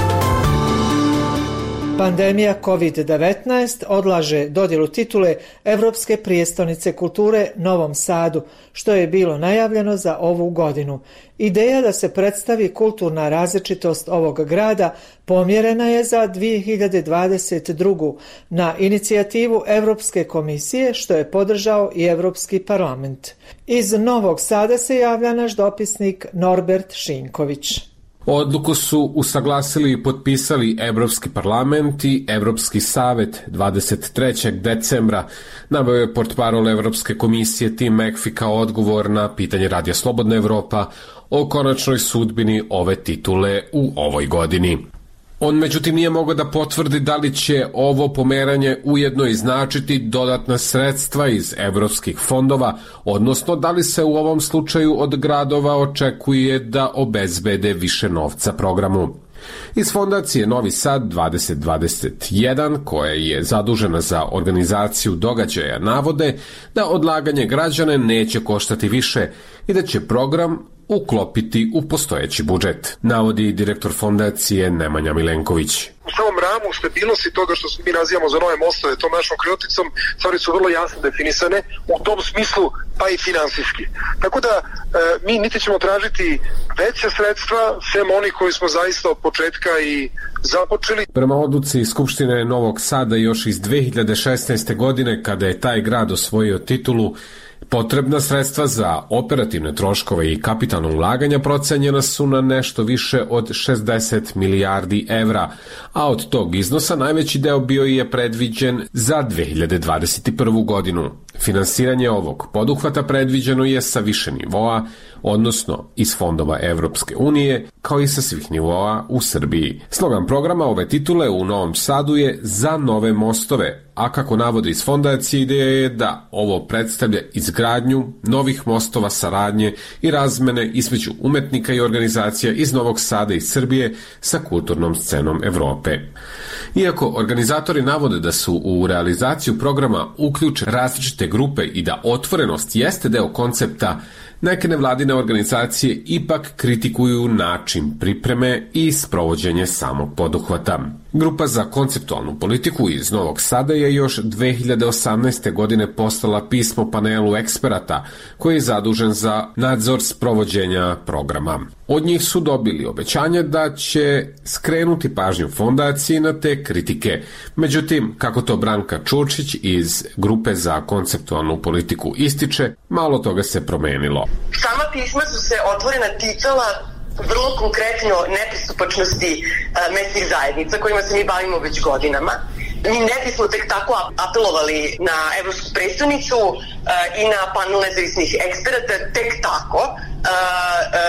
Pandemija kovid devetnaest odlaže dodjelu titule Evropske prijestolnice kulture Novom Sadu, što je bilo najavljeno za ovu godinu. Ideja da se predstavi kulturna različitost ovog grada pomjerena je za dvije hiljade dvadeset drugu. na inicijativu Evropske komisije, što je podržao i Evropski parlament. Iz Novog Sada se javlja naš dopisnik Norbert Šinković. Odluku su usaglasili i potpisali Evropski parlament i Evropski savet dvadeset trećeg decembra, naveo je portparol Evropske komisije Tim McPhee kao odgovor na pitanje Radija Slobodna Evropa o konačnoj sudbini ove titule u ovoj godini. On međutim nije mogao da potvrdi da li će ovo pomeranje ujedno i značiti dodatna sredstva iz evropskih fondova, odnosno da li se u ovom slučaju od gradova očekuje da obezbede više novca programu. Iz fondacije Novi Sad dvadeset dvadeset jedan, koja je zadužena za organizaciju događaja, navode da odlaganje građana neće koštati više i da će program uklopiti u postojeći budžet, navodi direktor fondacije Nemanja Milenković. U samom ramu stabilnosti toga što mi nazivamo za nove mostove, tom našom krijoticom, stvari su vrlo jasno definisane, u tom smislu pa i finansijski. Tako da e, mi niti ćemo tražiti veće sredstva, sem oni koji smo zaista od početka i započeli. Prema odluci Skupštine Novog Sada još iz dve hiljade šesnaeste. godine, kada je taj grad osvojio titulu, potrebna sredstva za operativne troškove i kapitalno ulaganja procenjena su na nešto više od šezdeset milijardi evra, a od tog iznosa najveći deo bio je predviđen za dve hiljade dvadeset prvu. godinu. Finansiranje ovog poduhvata predviđeno je sa više nivoa, odnosno iz fondova Evropske unije, kao i sa svih nivoa u Srbiji. Slogan programa ove titule u Novom Sadu je Za nove mostove, a kako navode iz fondacije, ideja je da ovo predstavlja izgradnju novih mostova saradnje i razmene između umetnika i organizacija iz Novog Sada i Srbije sa kulturnom scenom Evrope. Iako organizatori navode da su u realizaciju programa uključene različite grupe i da otvorenost jeste deo koncepta, neke nevladine organizacije ipak kritikuju način pripreme i sprovođenje samog poduhvata. Grupa za konceptualnu politiku iz Novog Sada je još dve hiljade osamnaeste. godine poslala pismo panelu eksperata koji je zadužen za nadzor sprovođenja programa. Od njih su dobili obećanje da će skrenuti pažnju fondaciji na te kritike. Međutim, kako to Branka Čurčić iz Grupe za konceptualnu politiku ističe, malo toga se promenilo. Sama pisma su se otvorena ticala vrlo konkretno nepristupačnosti uh, mesnih zajednica kojima se mi bavimo već godinama. Mi ne bismo tek tako apelovali na Evropsku prestonicu uh, i na panel nezavisnih eksperata tek tako. Uh, uh,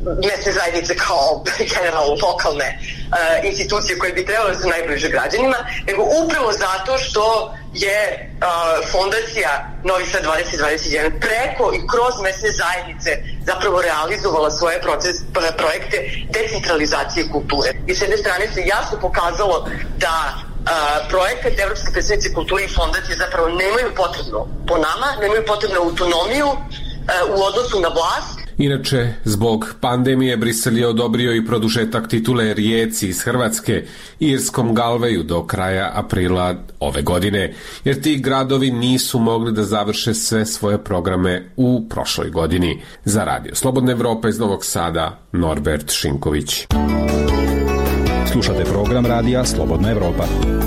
mesne zajednice kao generalno lokalne uh, institucije koje bi trebalo da su najbliže građanima, nego upravo zato što je uh, fondacija Novi Sad dvadeset dvadeset jedan preko i kroz mesne zajednice zapravo realizovala svoje proces, projekte decentralizacije kulture. I s jedne strane se jasno pokazalo da Uh, projekat Evropske predstavnice kulture i fondacije zapravo nemaju potrebno, po nama, nemaju potrebnu autonomiju uh, u odnosu na vlast. Inače, zbog pandemije Brisel je odobrio i produžetak titule Rijeci iz Hrvatske i Irskom Galveju do kraja aprila ove godine, jer ti gradovi nisu mogli da završe sve svoje programe u prošloj godini. Za Radio Slobodna Evropa iz Novog Sada, Norbert Šinković. Slušate program radija Slobodna Evropa.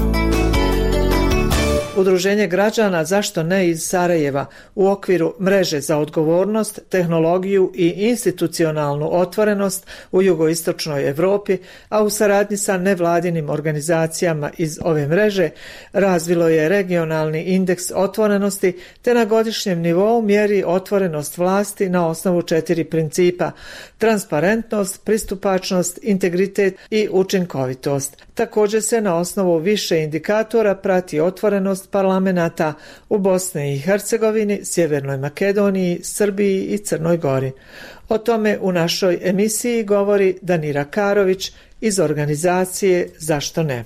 Udruženje građana Zašto ne iz Sarajeva u okviru mreže za odgovornost, tehnologiju i institucionalnu otvorenost u jugoistočnoj Evropi, a u saradnji sa nevladinim organizacijama iz ove mreže, razvilo je regionalni indeks otvorenosti te na godišnjem nivou mjeri otvorenost vlasti na osnovu četiri principa: transparentnost, pristupačnost, integritet i učinkovitost. Također se na osnovu više indikatora prati otvorenost parlamenata u Bosni i Hercegovini, Sjevernoj Makedoniji, Srbiji i Crnoj Gori. O tome u našoj emisiji govori Danira Karović iz organizacije Zašto ne.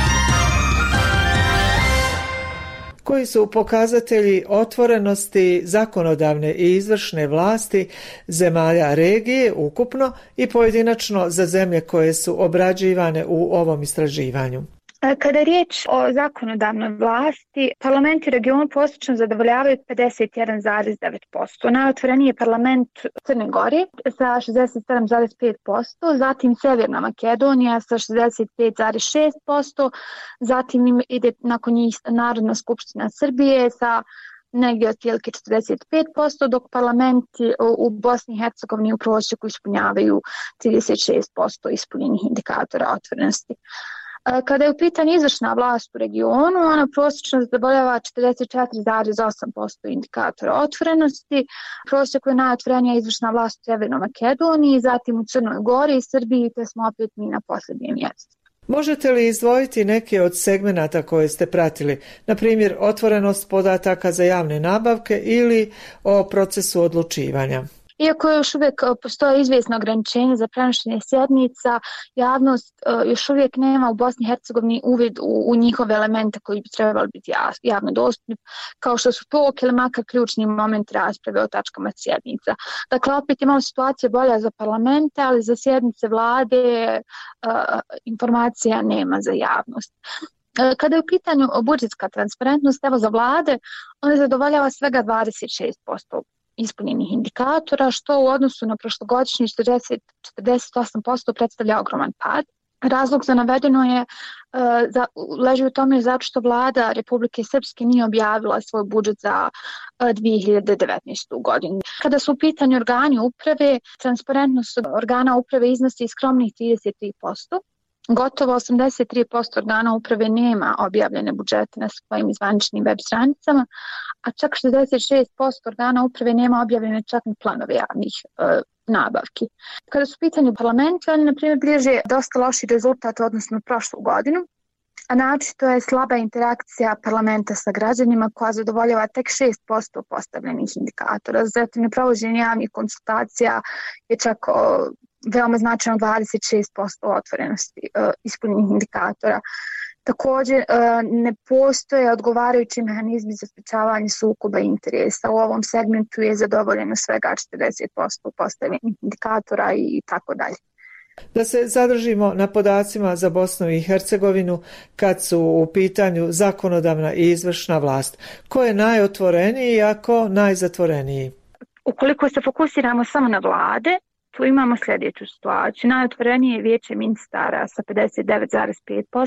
Koji su pokazatelji otvorenosti zakonodavne i izvršne vlasti zemalja regije ukupno i pojedinačno za zemlje koje su obrađivane u ovom istraživanju? Kada je riječ o zakonodavnoj vlasti, parlamenti u regionu prosječno zadovoljavaju pedeset jedan zarez devet posto. Najotvoreniji je parlament Crne Gore sa šezdeset sedam zarez pet posto, zatim Sjeverna Makedonija sa šezdeset pet zarez šest posto, zatim ide nakon njih Narodna skupština Srbije sa negdje otprilike četrdeset pet posto, dok parlamenti u Bosni i Hercegovini u prosjeku ispunjavaju trideset šest posto ispunjenih indikatora otvorenosti. Kada je u pitanju izvršna vlast u regionu, ona prosječno zadovoljava četrdeset četiri zarez osam posto indikatora otvorenosti. Prosjeku je najotvorenija izvršna vlast u Sjevernoj Makedoniji, zatim u Crnoj Gori i Srbiji, te smo opet mi na posljednjem mjestu. Možete li izdvojiti neke od segmenata koje ste pratili, na primjer otvorenost podataka za javne nabavke ili o procesu odlučivanja? Iako još uvijek postoje izvjesno ograničenje za prenošenje sjednica, javnost još uvijek nema u Bosni i Hercegovini uvid u, u njihove elemente koji bi trebali biti javno dostupni, kao što su tok ili makar ključni moment rasprave o tačkama sjednica. Dakle, opet imamo situacije bolja za parlamente, ali za sjednice vlade uh, informacija nema za javnost. Kada je u pitanju budžetska transparentnost, evo za vlade, ona zadovoljava svega dvadeset šest posto ispunjenih indikatora, što u odnosu na prošlogodišnji četrdeset osam posto predstavlja ogroman pad. Razlog za navedeno je uh, za, leži u tome zato što vlada Republike Srpske nije objavila svoj budžet za uh, dvije hiljade devetnaestu. godinu. Kada su u pitanju organi uprave, transparentnost organa uprave iznosi skromnih trideset tri posto. Gotovo osamdeset tri posto organa uprave nema objavljene budžete na svojim zvaničnim web stranicama, a čak šezdeset šest posto organa uprave nema objavljene čak ni planove javnih e, nabavki. Kada su u pitanju parlamenti, oni na primjer bilježe dosta loši rezultat odnosno na prošlu godinu, a naročito je slaba interakcija parlamenta sa građanima koja zadovoljava tek šest posto postavljenih indikatora. Zatim neprovođenje javnih konsultacija je čak o, veoma značajno dvadeset šest posto otvorenosti uh, ispunjenih indikatora. Također uh, ne postoje odgovarajući mehanizmi za sprečavanje sukoba interesa. U ovom segmentu je zadovoljeno svega četrdeset posto postavljenih indikatora i tako dalje. Da se zadržimo na podacima za Bosnu i Hercegovinu kad su u pitanju zakonodavna i izvršna vlast. Ko je najotvoreniji, a ko najzatvoreniji? Ukoliko se fokusiramo samo na vlade, tu imamo sljedeću situaciju. Najotvorenije je vijeće ministara sa pedeset devet zarez pet posto,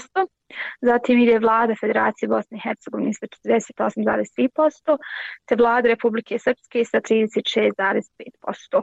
Zatim ide vlada Federacije Bosne i Hercegovine sa četrdeset osam zarez tri posto, te vlada Republike Srpske sa trideset šest zarez pet posto.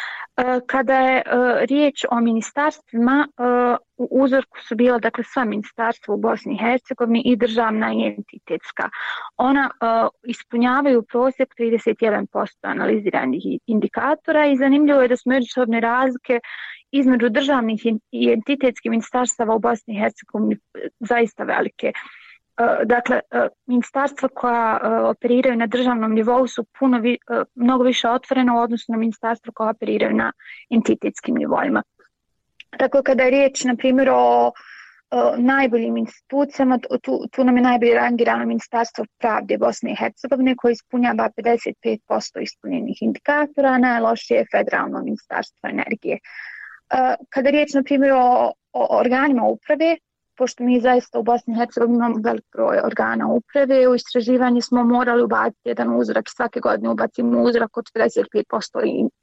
Kada je riječ o ministarstvima, u uzorku su bila dakle sva ministarstva u Bosni i Hercegovini i državna i entitetska. Ona ispunjavaju prosjek trideset jedan posto analiziranih indikatora i zanimljivo je da su međusobne razlike između državnih i entitetskih ministarstava u Bosni i Hercegovini zaista velike. Dakle, ministarstva koja operiraju na državnom nivou su puno vi, mnogo više otvorena u odnosu na ministarstva koja operiraju na entitetskim nivoima. Tako kada je riječ, na primjer, o, o najboljim institucijama, tu, tu nam je najbolje rangirano Ministarstvo pravde Bosne i Hercegovine koje ispunjava pedeset pet posto ispunjenih indikatora, a najlošije je Federalno ministarstvo energije. Kada je riječ, na primjer, o, o organima uprave, pošto mi zaista u Bosni i Hercegovini imamo velik broj organa uprave, u istraživanje smo morali ubaciti jedan uzorak i svake godine ubacimo uzorak od četrdeset pet posto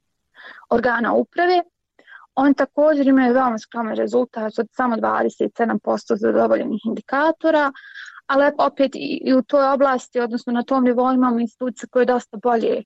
organa uprave. On također imaju veoma skroman rezultat od samo dvadeset sedam posto zadovoljenih indikatora, ali opet i u toj oblasti, odnosno na tom nivou imamo institucije koje dosta bolje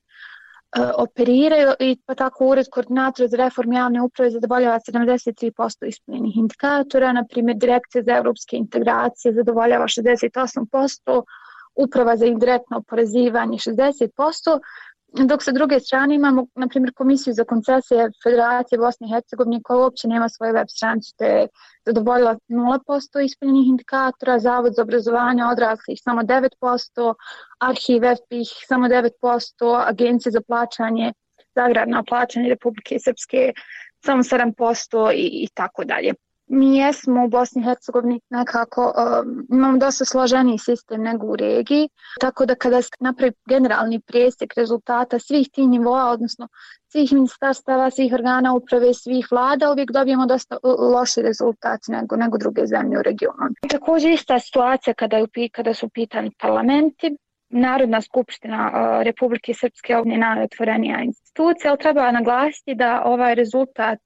operiraju i pa tako Ured koordinatora za reformu javne uprave zadovoljava sedamdeset tri posto ispunjenih indikatora, na primjer Direkcija za evropske integracije zadovoljava šezdeset osam posto, Uprava za indirektno oporezivanje šezdeset posto, dok sa druge strane imamo, na primjer, Komisiju za koncesije Federacije Bosne i Hercegovine koja uopće nema svoje web stranicu te je zadovoljila nula posto ispunjenih indikatora, Zavod za obrazovanje odraslih samo devet posto, Arhiv F P I H samo devet posto, Agencija za plaćanje, za agrarno plaćanje Republike Srpske samo sedam posto i, i tako dalje. Mi jesmo u Bosni i Hercegovini nekako, um, imamo dosta složeniji sistem nego u regiji, tako da kada se napravi generalni presjek rezultata svih tih nivoa, odnosno svih ministarstava, svih organa uprave, svih vlada, uvijek dobijemo dosta loši rezultat nego, nego druge zemlje u regionu. Također ista situacija kada, je, kada su pitani parlamenti. Narodna skupština uh, Republike Srpske je najotvorenija institucija, ali treba naglasiti da ovaj rezultat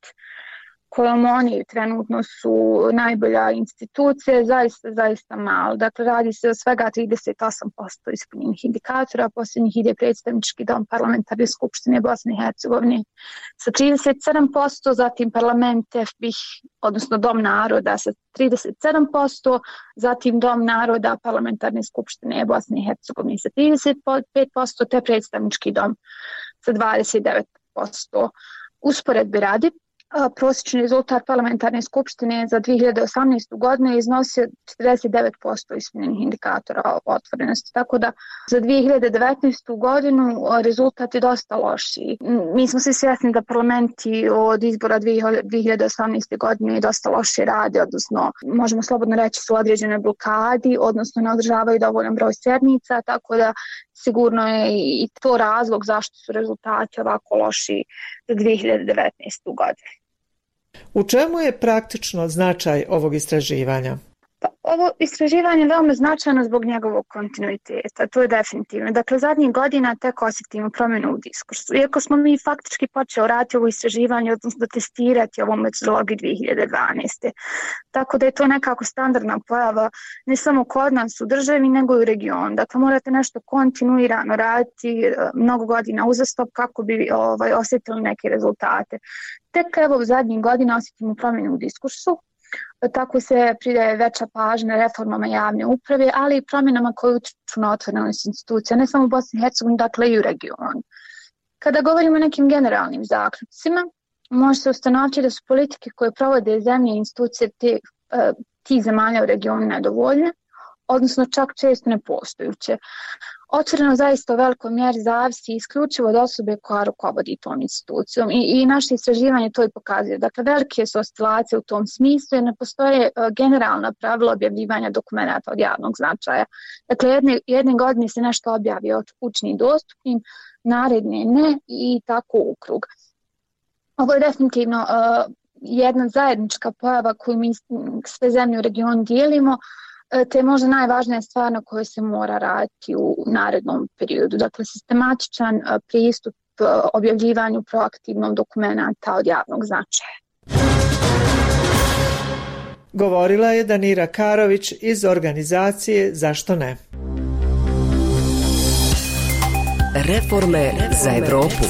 kojom oni trenutno su najbolja institucija, zaista, zaista malo. Dakle, radi se o svega trideset osam posto ispunjenih indikatora, posljednjih ide predstavnički dom parlamentarne skupštine Bosne i Hercegovine sa trideset sedam posto, zatim parlament F B I H, odnosno dom naroda sa trideset sedam posto, zatim dom naroda parlamentarne skupštine Bosne i Hercegovine sa trideset pet posto, te predstavnički dom sa dvadeset devet posto. Usporedbe radi, prosječni rezultat parlamentarne skupštine za dvije hiljade osamnaestu. godinu je iznosio četrdeset devet posto ispunjenih indikatora otvorenosti, tako da za dvije hiljade devetnaestu. godinu rezultat je dosta lošiji. Mi smo svi svjesni da parlamenti od izbora dvije hiljade osamnaeste. godine dosta loše rade, odnosno možemo slobodno reći su određene blokadi, odnosno ne održavaju dovoljan broj sjednica, tako da sigurno je i to razlog zašto su rezultati ovako loši za dvije hiljade devetnaestu. godinu. U čemu je praktično značaj ovog istraživanja? Pa, ovo istraživanje je veoma značajno zbog njegovog kontinuiteta, to je definitivno. Dakle, zadnjih godina tek osjetimo promjenu u diskursu. Iako smo mi faktički počeli raditi ovo istraživanje, odnosno testirati ovu metodologiju dvije hiljade dvanaeste. Tako da je to nekako standardna pojava ne samo kod nas u državi, nego i u regionu. Dakle, morate nešto kontinuirano raditi mnogo godina uzastop kako bi ovaj, osjetili neke rezultate. Tek evo u zadnjih godina osjetimo promjenu u diskursu. Tako se pridaje veća pažnja reformama javne uprave, ali i promjenama koje utiču na otvorenost institucija, ne samo u Bosni i Hercegovini, dakle i u regionu. Kada govorimo o nekim generalnim zaključcima, može se ustanoviti da su politike koje provode zemlje i institucije te, tih zemalja u regionu nedovoljne, odnosno čak često nepostojuće. Otvoreno zaista u velikoj mjeri zavisi isključivo od osobe koja rukovodi tom institucijom i, i naše istraživanje to i pokazuje. Dakle, velike su oscilacije u tom smislu jer ne postoje uh, generalna pravila objavljivanja dokumenta od javnog značaja. Dakle, jedne, jedne godine se nešto objavi od učnih dostupnim, naredne ne i tako u krug. Ovo je definitivno uh, jedna zajednička pojava koju mi sve zemlje u regionu dijelimo, te je možda najvažnija stvar na kojoj se mora raditi u narednom periodu. Dakle, sistematičan pristup objavljivanju proaktivnog dokumenta od javnog značaja. Govorila je Danira Karović iz organizacije Zašto ne? Reforme za Evropu.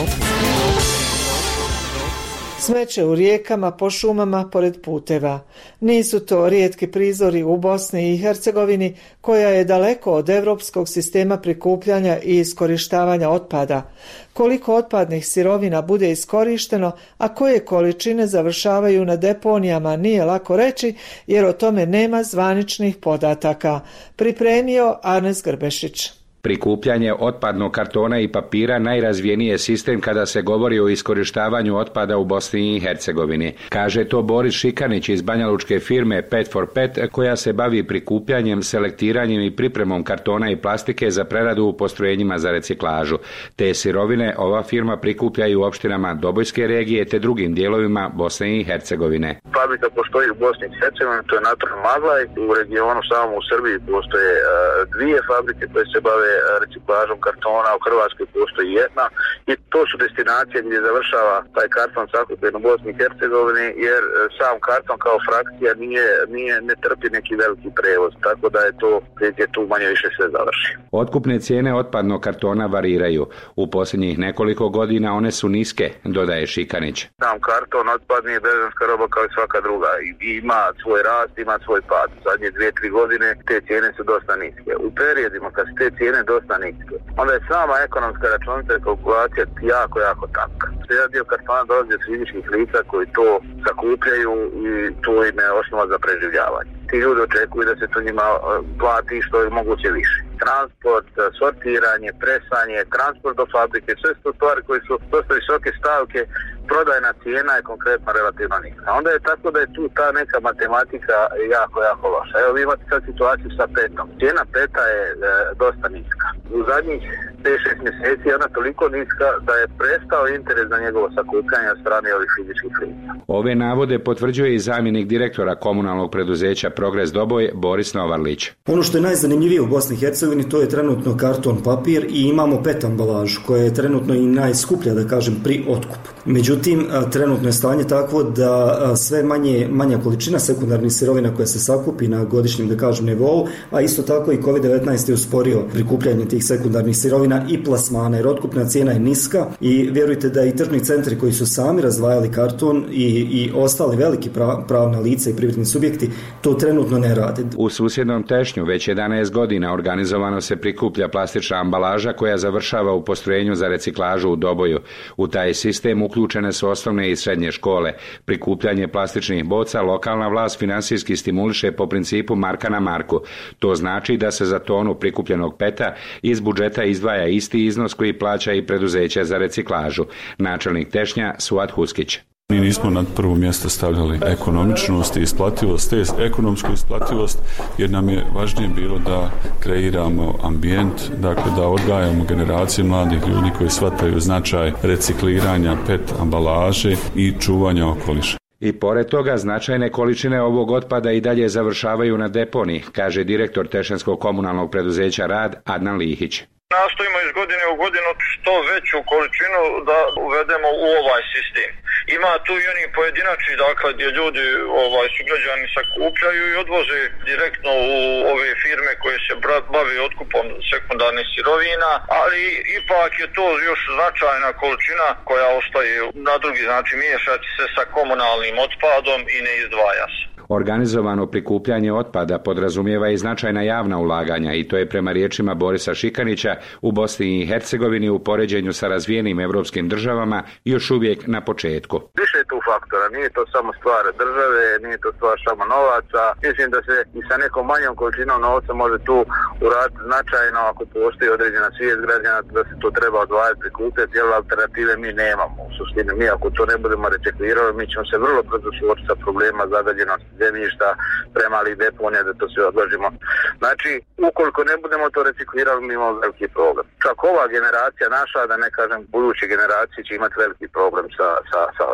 Smeće u rijekama, po šumama, pored puteva. Nisu to rijetki prizori u Bosni i Hercegovini, koja je daleko od evropskog sistema prikupljanja i iskorištavanja otpada. Koliko otpadnih sirovina bude iskorišteno, a koje količine završavaju na deponijama, nije lako reći, jer o tome nema zvaničnih podataka. Pripremio Arnes Grbešić. Prikupljanje otpadnog kartona i papira najrazvijeniji je sistem kada se govori o iskorištavanju otpada u Bosni i Hercegovini. Kaže to Boris Šikanić iz banjalučke firme Pet for Pet, koja se bavi prikupljanjem, selektiranjem i pripremom kartona i plastike za preradu u postrojenjima za reciklažu. Te sirovine ova firma prikuplja i u opštinama Dobojske regije te drugim dijelovima Bosne i Hercegovine. Fabrika postoji u Bosni i Hercegovini, to je Natron Maglaj. U regionu samo u Srbiji postoje uh, dvije fabrike koje se bave reciklažom kartona, u Hrvatskoj postoji jedna i to su destinacije gdje završava taj karton sakupljen u Bosni i Hercegovini, jer sam karton kao frakcija nije, nije, ne trpi neki veliki prevoz, tako da je to gdje tu manje više sve završi. Otkupne cijene otpadnog kartona variraju. U posljednjih nekoliko godina one su niske, dodaje Šikanić. Sam karton otpadni je berzanska roba kao i svaka druga i ima svoj rast, ima svoj pad. Zadnje dvije, tri godine te cijene su dosta niske. U periodima kad se te cijene dosta niske, onda je sama ekonomska računica i kalkulacija jako, jako tanka. Jedan dio kartona dolazi od fizičkih lica koji to sakupljaju i to im je osnova za preživljavanje. Ti ljudi očekuju da se to njima plati što je moguće više. Transport, sortiranje, presanje, transport do fabrike, sve su stvari koje su dosta visoke stavke, prodajna cijena je konkretno relativno niska. Onda je tako da je tu ta neka matematika jako, jako loša. Evo vi imate sad situaciju sa petom. Cijena peta je e, dosta niska. U zadnjih pet šest mjeseci je ona toliko niska da je prestao interes za njegovo sakupljanje od strane ovih fizičkih lica. Ove navode potvrđuje i zamjenik direktora komunalnog preduzeća Progres Doboj Boris Novarlić. Ono što je najzanimljivije u Bosni i Hercegovini to je trenutno karton papir i imamo pet ambalažu koja je trenutno i najskuplja, da kažem, pri otkupu. Međutim, trenutno je stanje takvo da sve manje, manja količina sekundarnih sirovina koja se sakupi na godišnjem, da kažem, nivou, a isto tako i kovid devetnaest je usporio prikupljanje tih sekundarnih sirovina i plasmana, jer otkupna cijena je niska i vjerujte da i tržni centri koji su sami razdvajali karton i, i ostali veliki prav, pravna lica i privredni subjekti to trenutno ne rade. U susjednom Tešnju već jedanaest godina organizovano se prikuplja plastična ambalaža koja završava u postrojenju za reciklažu u Doboju. U taj sistem uključene su osnovne i srednje škole. Prikupljanje plastičnih boca lokalna vlast finansijski stimuliše po principu marka na marku. To znači da se za tonu prikupljenog peta iz budžeta izdvaja isti iznos koji plaća i preduzeće za reciklažu. Načelnik Tešnja Suat Huskić. Mi nismo na prvo mjesto stavljali ekonomičnost i isplativost, te ekonomsku isplativost, jer nam je važnije bilo da kreiramo ambijent, dakle da odgajamo generacije mladih ljudi koji shvataju značaj recikliranja pet ambalaže i čuvanja okoliša. I pored toga značajne količine ovog otpada i dalje završavaju na deponiji, kaže direktor Tešanskog komunalnog preduzeća Rad Adnan Lihić. Nastojimo iz godine u godinu što veću količinu da uvedemo u ovaj sistem. Ima tu i oni pojedinačni, dakle, gdje ljudi, ovaj, sugrađani sakupljaju i odvoze direktno u ove firme koje se bave otkupom sekundarnih sirovina, ali ipak je to još značajna količina koja ostaje na drugi, znači miješati se sa komunalnim otpadom i ne izdvaja se. Organizovano prikupljanje otpada podrazumijeva i značajna javna ulaganja i to je prema riječima Borisa Šikanića u Bosni i Hercegovini u poređenju sa razvijenim evropskim državama još uvijek na početku. Više je tu faktora, nije to samo stvar države, nije to stvar samo novaca. Mislim da se i sa nekom manjom količinom novca može tu uraditi značajno ako postoji određena svijest građana da se to treba odvajati, prikupljati, jer alternative mi nemamo. U suštini mi ako to ne budemo reciklirali, mi ćemo se vrlo brzo suočiti sa problema zagađenosti zemljišta, premalih deponija, da to sve odložimo. Znači, ukoliko ne budemo to reciklirali, mi imamo veliki problem. Čak ova generacija naša, da ne kažem buduće generacije, će imati veliki problem sa, sa, sa otpadom.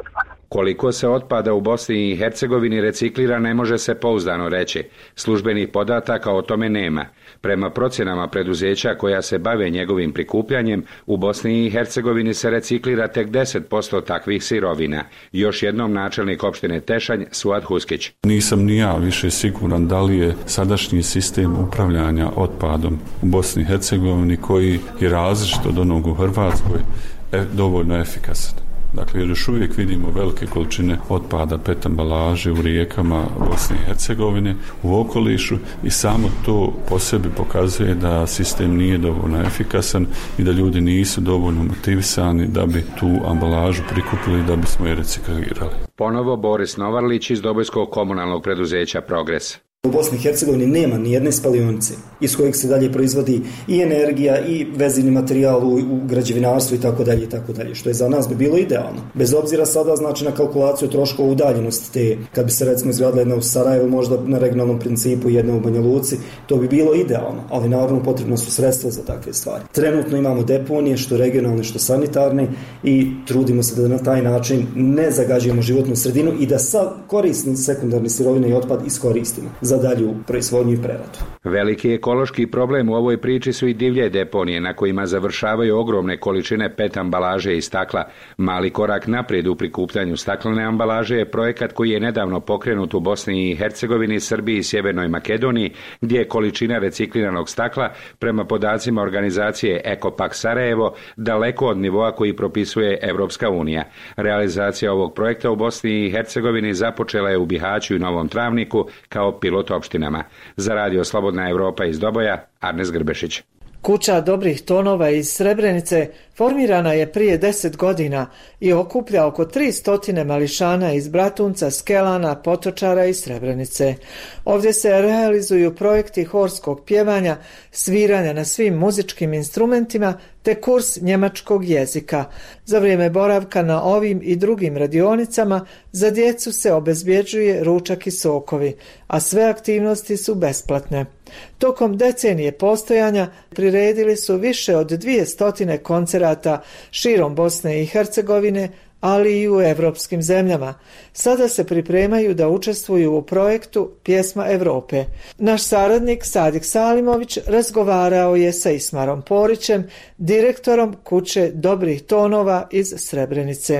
Koliko se otpada u Bosni i Hercegovini reciklira ne može se pouzdano reći. Službenih podataka o tome nema. Prema procjenama preduzeća koja se bave njegovim prikupljanjem, u Bosni i Hercegovini se reciklira tek deset posto takvih sirovina. Još jednom načelnik opštine Tešanj, Suad Huskić. Nisam ni ja više siguran da li je sadašnji sistem upravljanja otpadom u Bosni i Hercegovini, koji je različit od onog u Hrvatskoj, e, dovoljno efikasan. Dakle, još uvijek vidimo velike količine otpada, pet ambalaže u rijekama Bosne i Hercegovine, u okolišu, i samo to po sebi pokazuje da sistem nije dovoljno efikasan i da ljudi nisu dovoljno motivisani da bi tu ambalažu prikupili, da bismo je reciklirali. Ponovo Boris Novarlić iz Dobojskog komunalnog preduzeća Progres. U Bosni i Hercegovini nema ni jedne spalionice iz kojeg se dalje proizvodi i energija i vezivni materijal u, u građevinarstvu i tako dalje i tako dalje, što je za nas bi bilo idealno. Bez obzira sada znači na kalkulaciju troškova udaljenosti te, kad bi se recimo izgradila jedna u Sarajevu, možda na regionalnom principu, jedna u Banja Luci, to bi bilo idealno, ali naravno potrebno su sredstva za takve stvari. Trenutno imamo deponije, što regionalne, što sanitarne, i trudimo se da na taj način ne zagađujemo životnu sredinu i da sav korisni sekundarni sirovine i otpad iskoristimo za dalju proizvodnju i preradu. Veliki ekološki problem u ovoj priči su i divlje deponije na kojima završavaju ogromne količine pet ambalaže i stakla. Mali korak naprijed u prikupljanju staklene ambalaže je projekat koji je nedavno pokrenut u Bosni i Hercegovini, Srbiji i Sjevernoj Makedoniji, gdje je količina recikliranog stakla prema podacima organizacije Ekopak Sarajevo daleko od nivoa koji propisuje Evropska unija. Realizacija ovog projekta u Bosni i Hercegovini započela je u Bihaću i Novom Travniku kao pilot opštinama. Za radio Slobodna Evropa iz Doboja, Arnes Grbešić. Kuća dobrih tonova iz Srebrenice formirana je prije deset godina i okuplja oko tri stotine mališana iz Bratunca, Skelana, Potočara i Srebrenice. Ovdje se realizuju projekti horskog pjevanja, sviranja na svim muzičkim instrumentima te kurs njemačkog jezika. Za vrijeme boravka na ovim i drugim radionicama za djecu se obezbjeđuje ručak i sokovi, a sve aktivnosti su besplatne. Tokom decenije postojanja priredili su više od dvije stotine koncerata širom Bosne i Hercegovine, ali i u evropskim zemljama. Sada se pripremaju da učestvuju u projektu Pjesma Evrope. Naš saradnik Sadik Salimović razgovarao je sa Ismarom Porićem, direktorom Kuće dobrih tonova iz Srebrenice.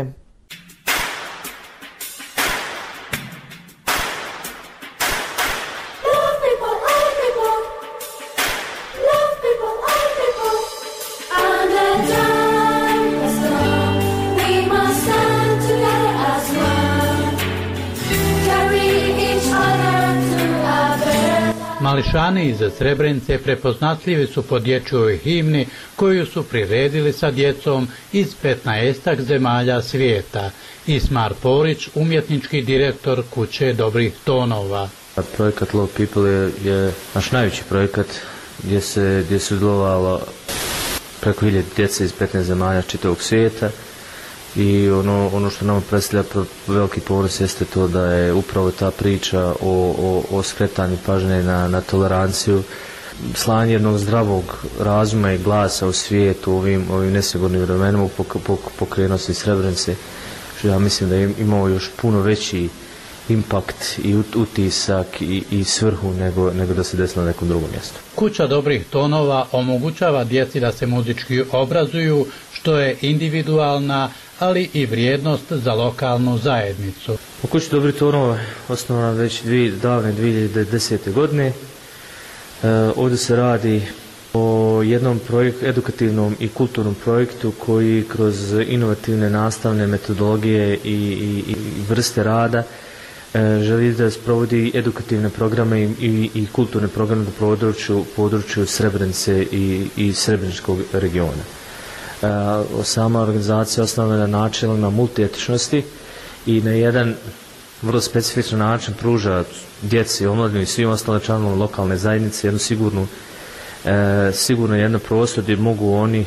Mališani iz Srebrenice prepoznatljivi su po dječjoj himni koju su priredili sa djecom iz petnaestak zemalja svijeta. Ismar Porić, umjetnički direktor Kuće dobrih tonova. Projekat Love People je, je naš najveći projekat gdje se gdje se udjelovalo preko hiljadu djece iz petnaest zemalja čitavog svijeta. I ono, ono što nam predstavlja veliki ponos jeste to da je upravo ta priča o, o, o skretanju pažnje na, na toleranciju, slanje jednog zdravog razuma i glasa u svijetu u ovim, ovim nesigurnim vremenima pokrenuo se iz Srebrenice, što ja mislim da je imao još puno veći impakt i utisak i, i svrhu nego, nego da se desilo na nekom drugom mjestu. Kuća dobrih tonova omogućava djeci da se muzički obrazuju, što je individualna, ali i vrijednost za lokalnu zajednicu. U Kući dobrih tonova osnovana već dvije, davne dvije hiljade desete. godine. E, ovdje se radi o jednom projekt, edukativnom i kulturnom projektu koji kroz inovativne nastavne metodologije i, i, i vrste rada e, želi da sprovodi edukativne programe i, i, i kulturne programe na području, području Srebrenice i, i Srebreničkog regiona. E, sama organizacija osnovana na načelima multietičnosti i na jedan vrlo specifičan način pruža djeci, omladini i svim ostalim članovima lokalne zajednice jednu sigurnu, e, sigurno jedno prostor gdje mogu oni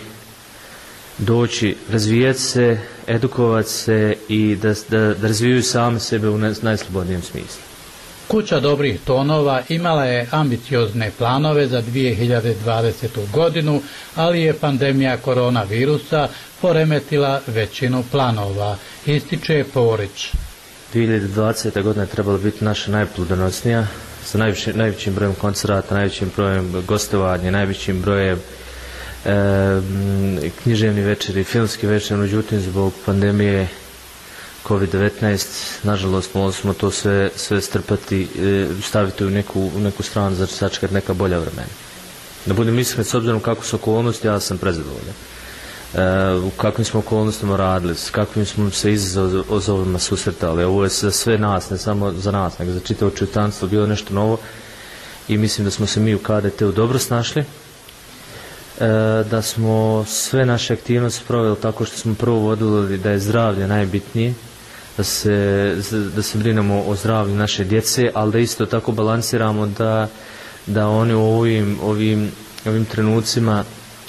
doći, razvijati se, edukovati se i da, da, da razvijaju sami sebe u najslobodnijem smislu. Kuća dobrih tonova imala je ambiciozne planove za dvije hiljade dvadesetu godinu, ali je pandemija koronavirusa poremetila većinu planova, ističe Porić. dvije hiljade dvadeseta godina je trebala biti naša najplodonosnija, sa najviši, najvećim brojem koncerata, najvećim brojem gostovanja, najvećim brojem e, književni večeri, filmski večer, međutim zbog pandemije kovid devetnaest, nažalost morali smo to sve, sve strpati, e, staviti u neku, u neku stranu za sačekati neka bolja vremena. Da budem iskren, s obzirom kako su okolnosti, ja sam prezadovoljan. E, u kakvim smo okolnostima radili, s kakvim smo se izazovima susretali. Ovo je za sve nas, ne samo za nas, nego za čitavo čutanstvo bilo nešto novo i mislim da smo se mi u K D T-u dobro snašli, e, da smo sve naše aktivnosti proveli tako što smo prvo vodili da je zdravlje najbitnije, da se, da se brinemo o zdravlju naše djece, ali da isto tako balansiramo da, da oni u ovim, ovim, ovim trenucima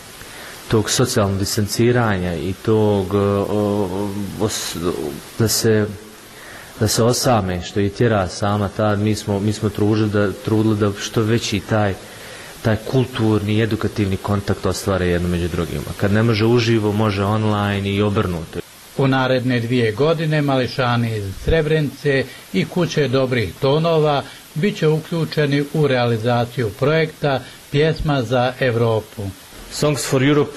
tog socijalnog distanciranja i tog o, os, da se da se osame, što je tjera sama ta, mi smo, mi smo trudili da, trudili da što veći taj taj kulturni i edukativni kontakt ostvare jedno među drugima. Kad ne može uživo, može online i obrnuto. U naredne dvije godine mališani iz Srebrenice i Kuće dobrih tonova bit će uključeni u realizaciju projekta Pjesma za Evropu. Songs for Europe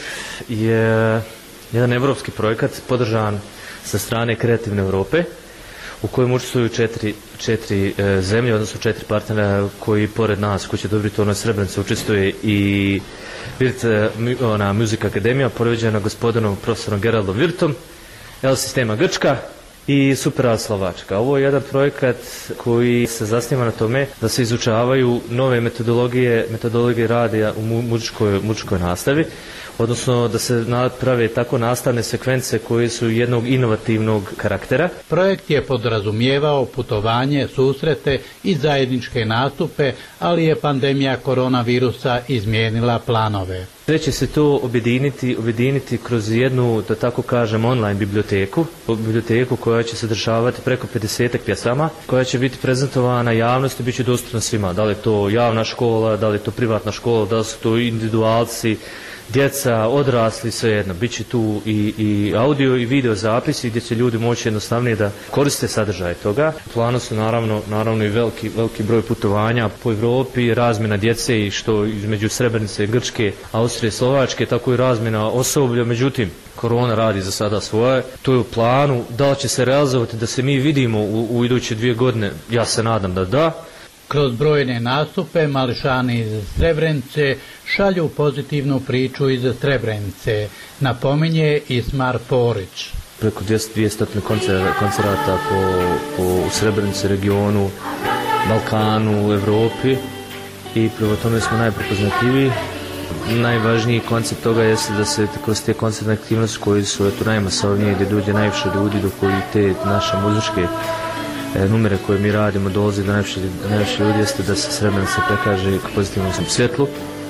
je jedan evropski projekat podržan sa strane Kreativne Europe, u kojem učestvuju četiri, četiri e, zemlje, odnosno četiri partnera koji pored nas, Kuće dobrih tonova Srebrenice, učestvuje i Virt, ona, Music Akademija, poređena gospodinom profesorom Geraldom Virtom, L Sistema Grčka i Super Slovačka. Ovo je jedan projekat koji se zasniva na tome da se izučavaju nove metodologije, metodologije rada u muzičkoj, muzičkoj nastavi, odnosno da se naprave tako nastavne sekvence koje su jednog inovativnog karaktera. Projekt je podrazumijevao putovanje, susrete i zajedničke nastupe, ali je pandemija koronavirusa izmijenila planove. Sve će se to objediniti, objediniti kroz jednu, da tako kažem, online biblioteku, biblioteku koja će sadržavati preko pedesetak pjesama, koja će biti prezentovana javnosti, bit će dostupna svima. Da li je to javna škola, da li je to privatna škola, da li su to individualci, djeca, odrasli, svejedno. Biće tu i, i audio i video zapisi gdje će ljudi moći jednostavnije da koriste sadržaj toga. U planu su naravno, naravno i veliki, veliki broj putovanja po Evropi, razmjena djece i što između Srebrenice, Grčke, Austrije, Slovačke, tako i razmjena osoblja. Međutim, korona radi za sada svoje. To je u planu. Da li će se realizovati da se mi vidimo u, u iduće dvije godine? Ja se nadam da da. Kroz brojne nastupe mališani iz Srebrenice šalju pozitivnu priču iz Srebrenice, napominje Ismar Porić. Preko dvjesto koncerata po, po u Srebrenici, regionu, Balkanu, Evropi i prvo tome smo najprepoznatljiviji. Najvažniji koncept toga jeste da se kroz te koncertne aktivnosti koji su eto, najmasovnije, gdje dođe najviše ljudi do koji te naše muzičke numere koje mi radimo dolazi do najviše, najviše ljudi, jeste da se Srebrenica prekaže k pozitivnom svjetlu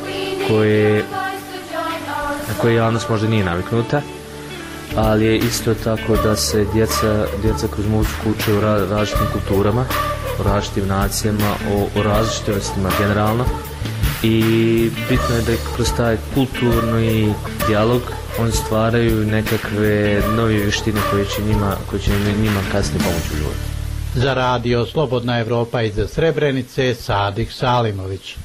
koje, na koje javnost možda nije naviknuta, ali je isto tako da se djeca, djeca kroz muziku uče o različitim kulturama, o različitim nacijama, o, o različitovostima generalno i bitno je da kroz taj kulturni dijalog oni stvaraju nekakve nove vještine koje će njima, koje će njima kasnije pomoći u životu. Za radio Slobodna Evropa iz Srebrenice, Sadik Salimović.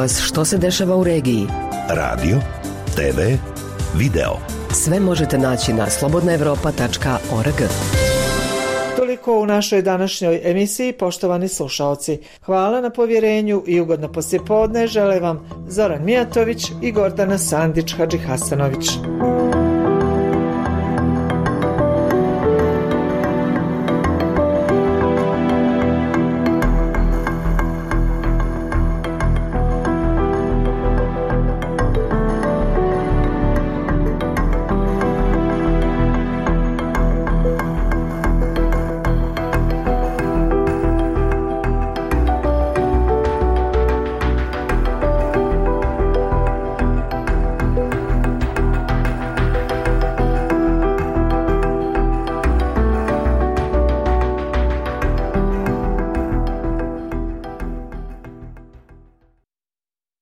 vas što se dešava u regiji. Radio, te ve, video. Sve možete naći na slobodna evropa tačka org. Toliko u našoj današnjoj emisiji, poštovani slušaoci. Hvala na povjerenju i ugodno poslijepodne žele vam Zoran Mijatović i Gordana Sandić Hadžihasanović.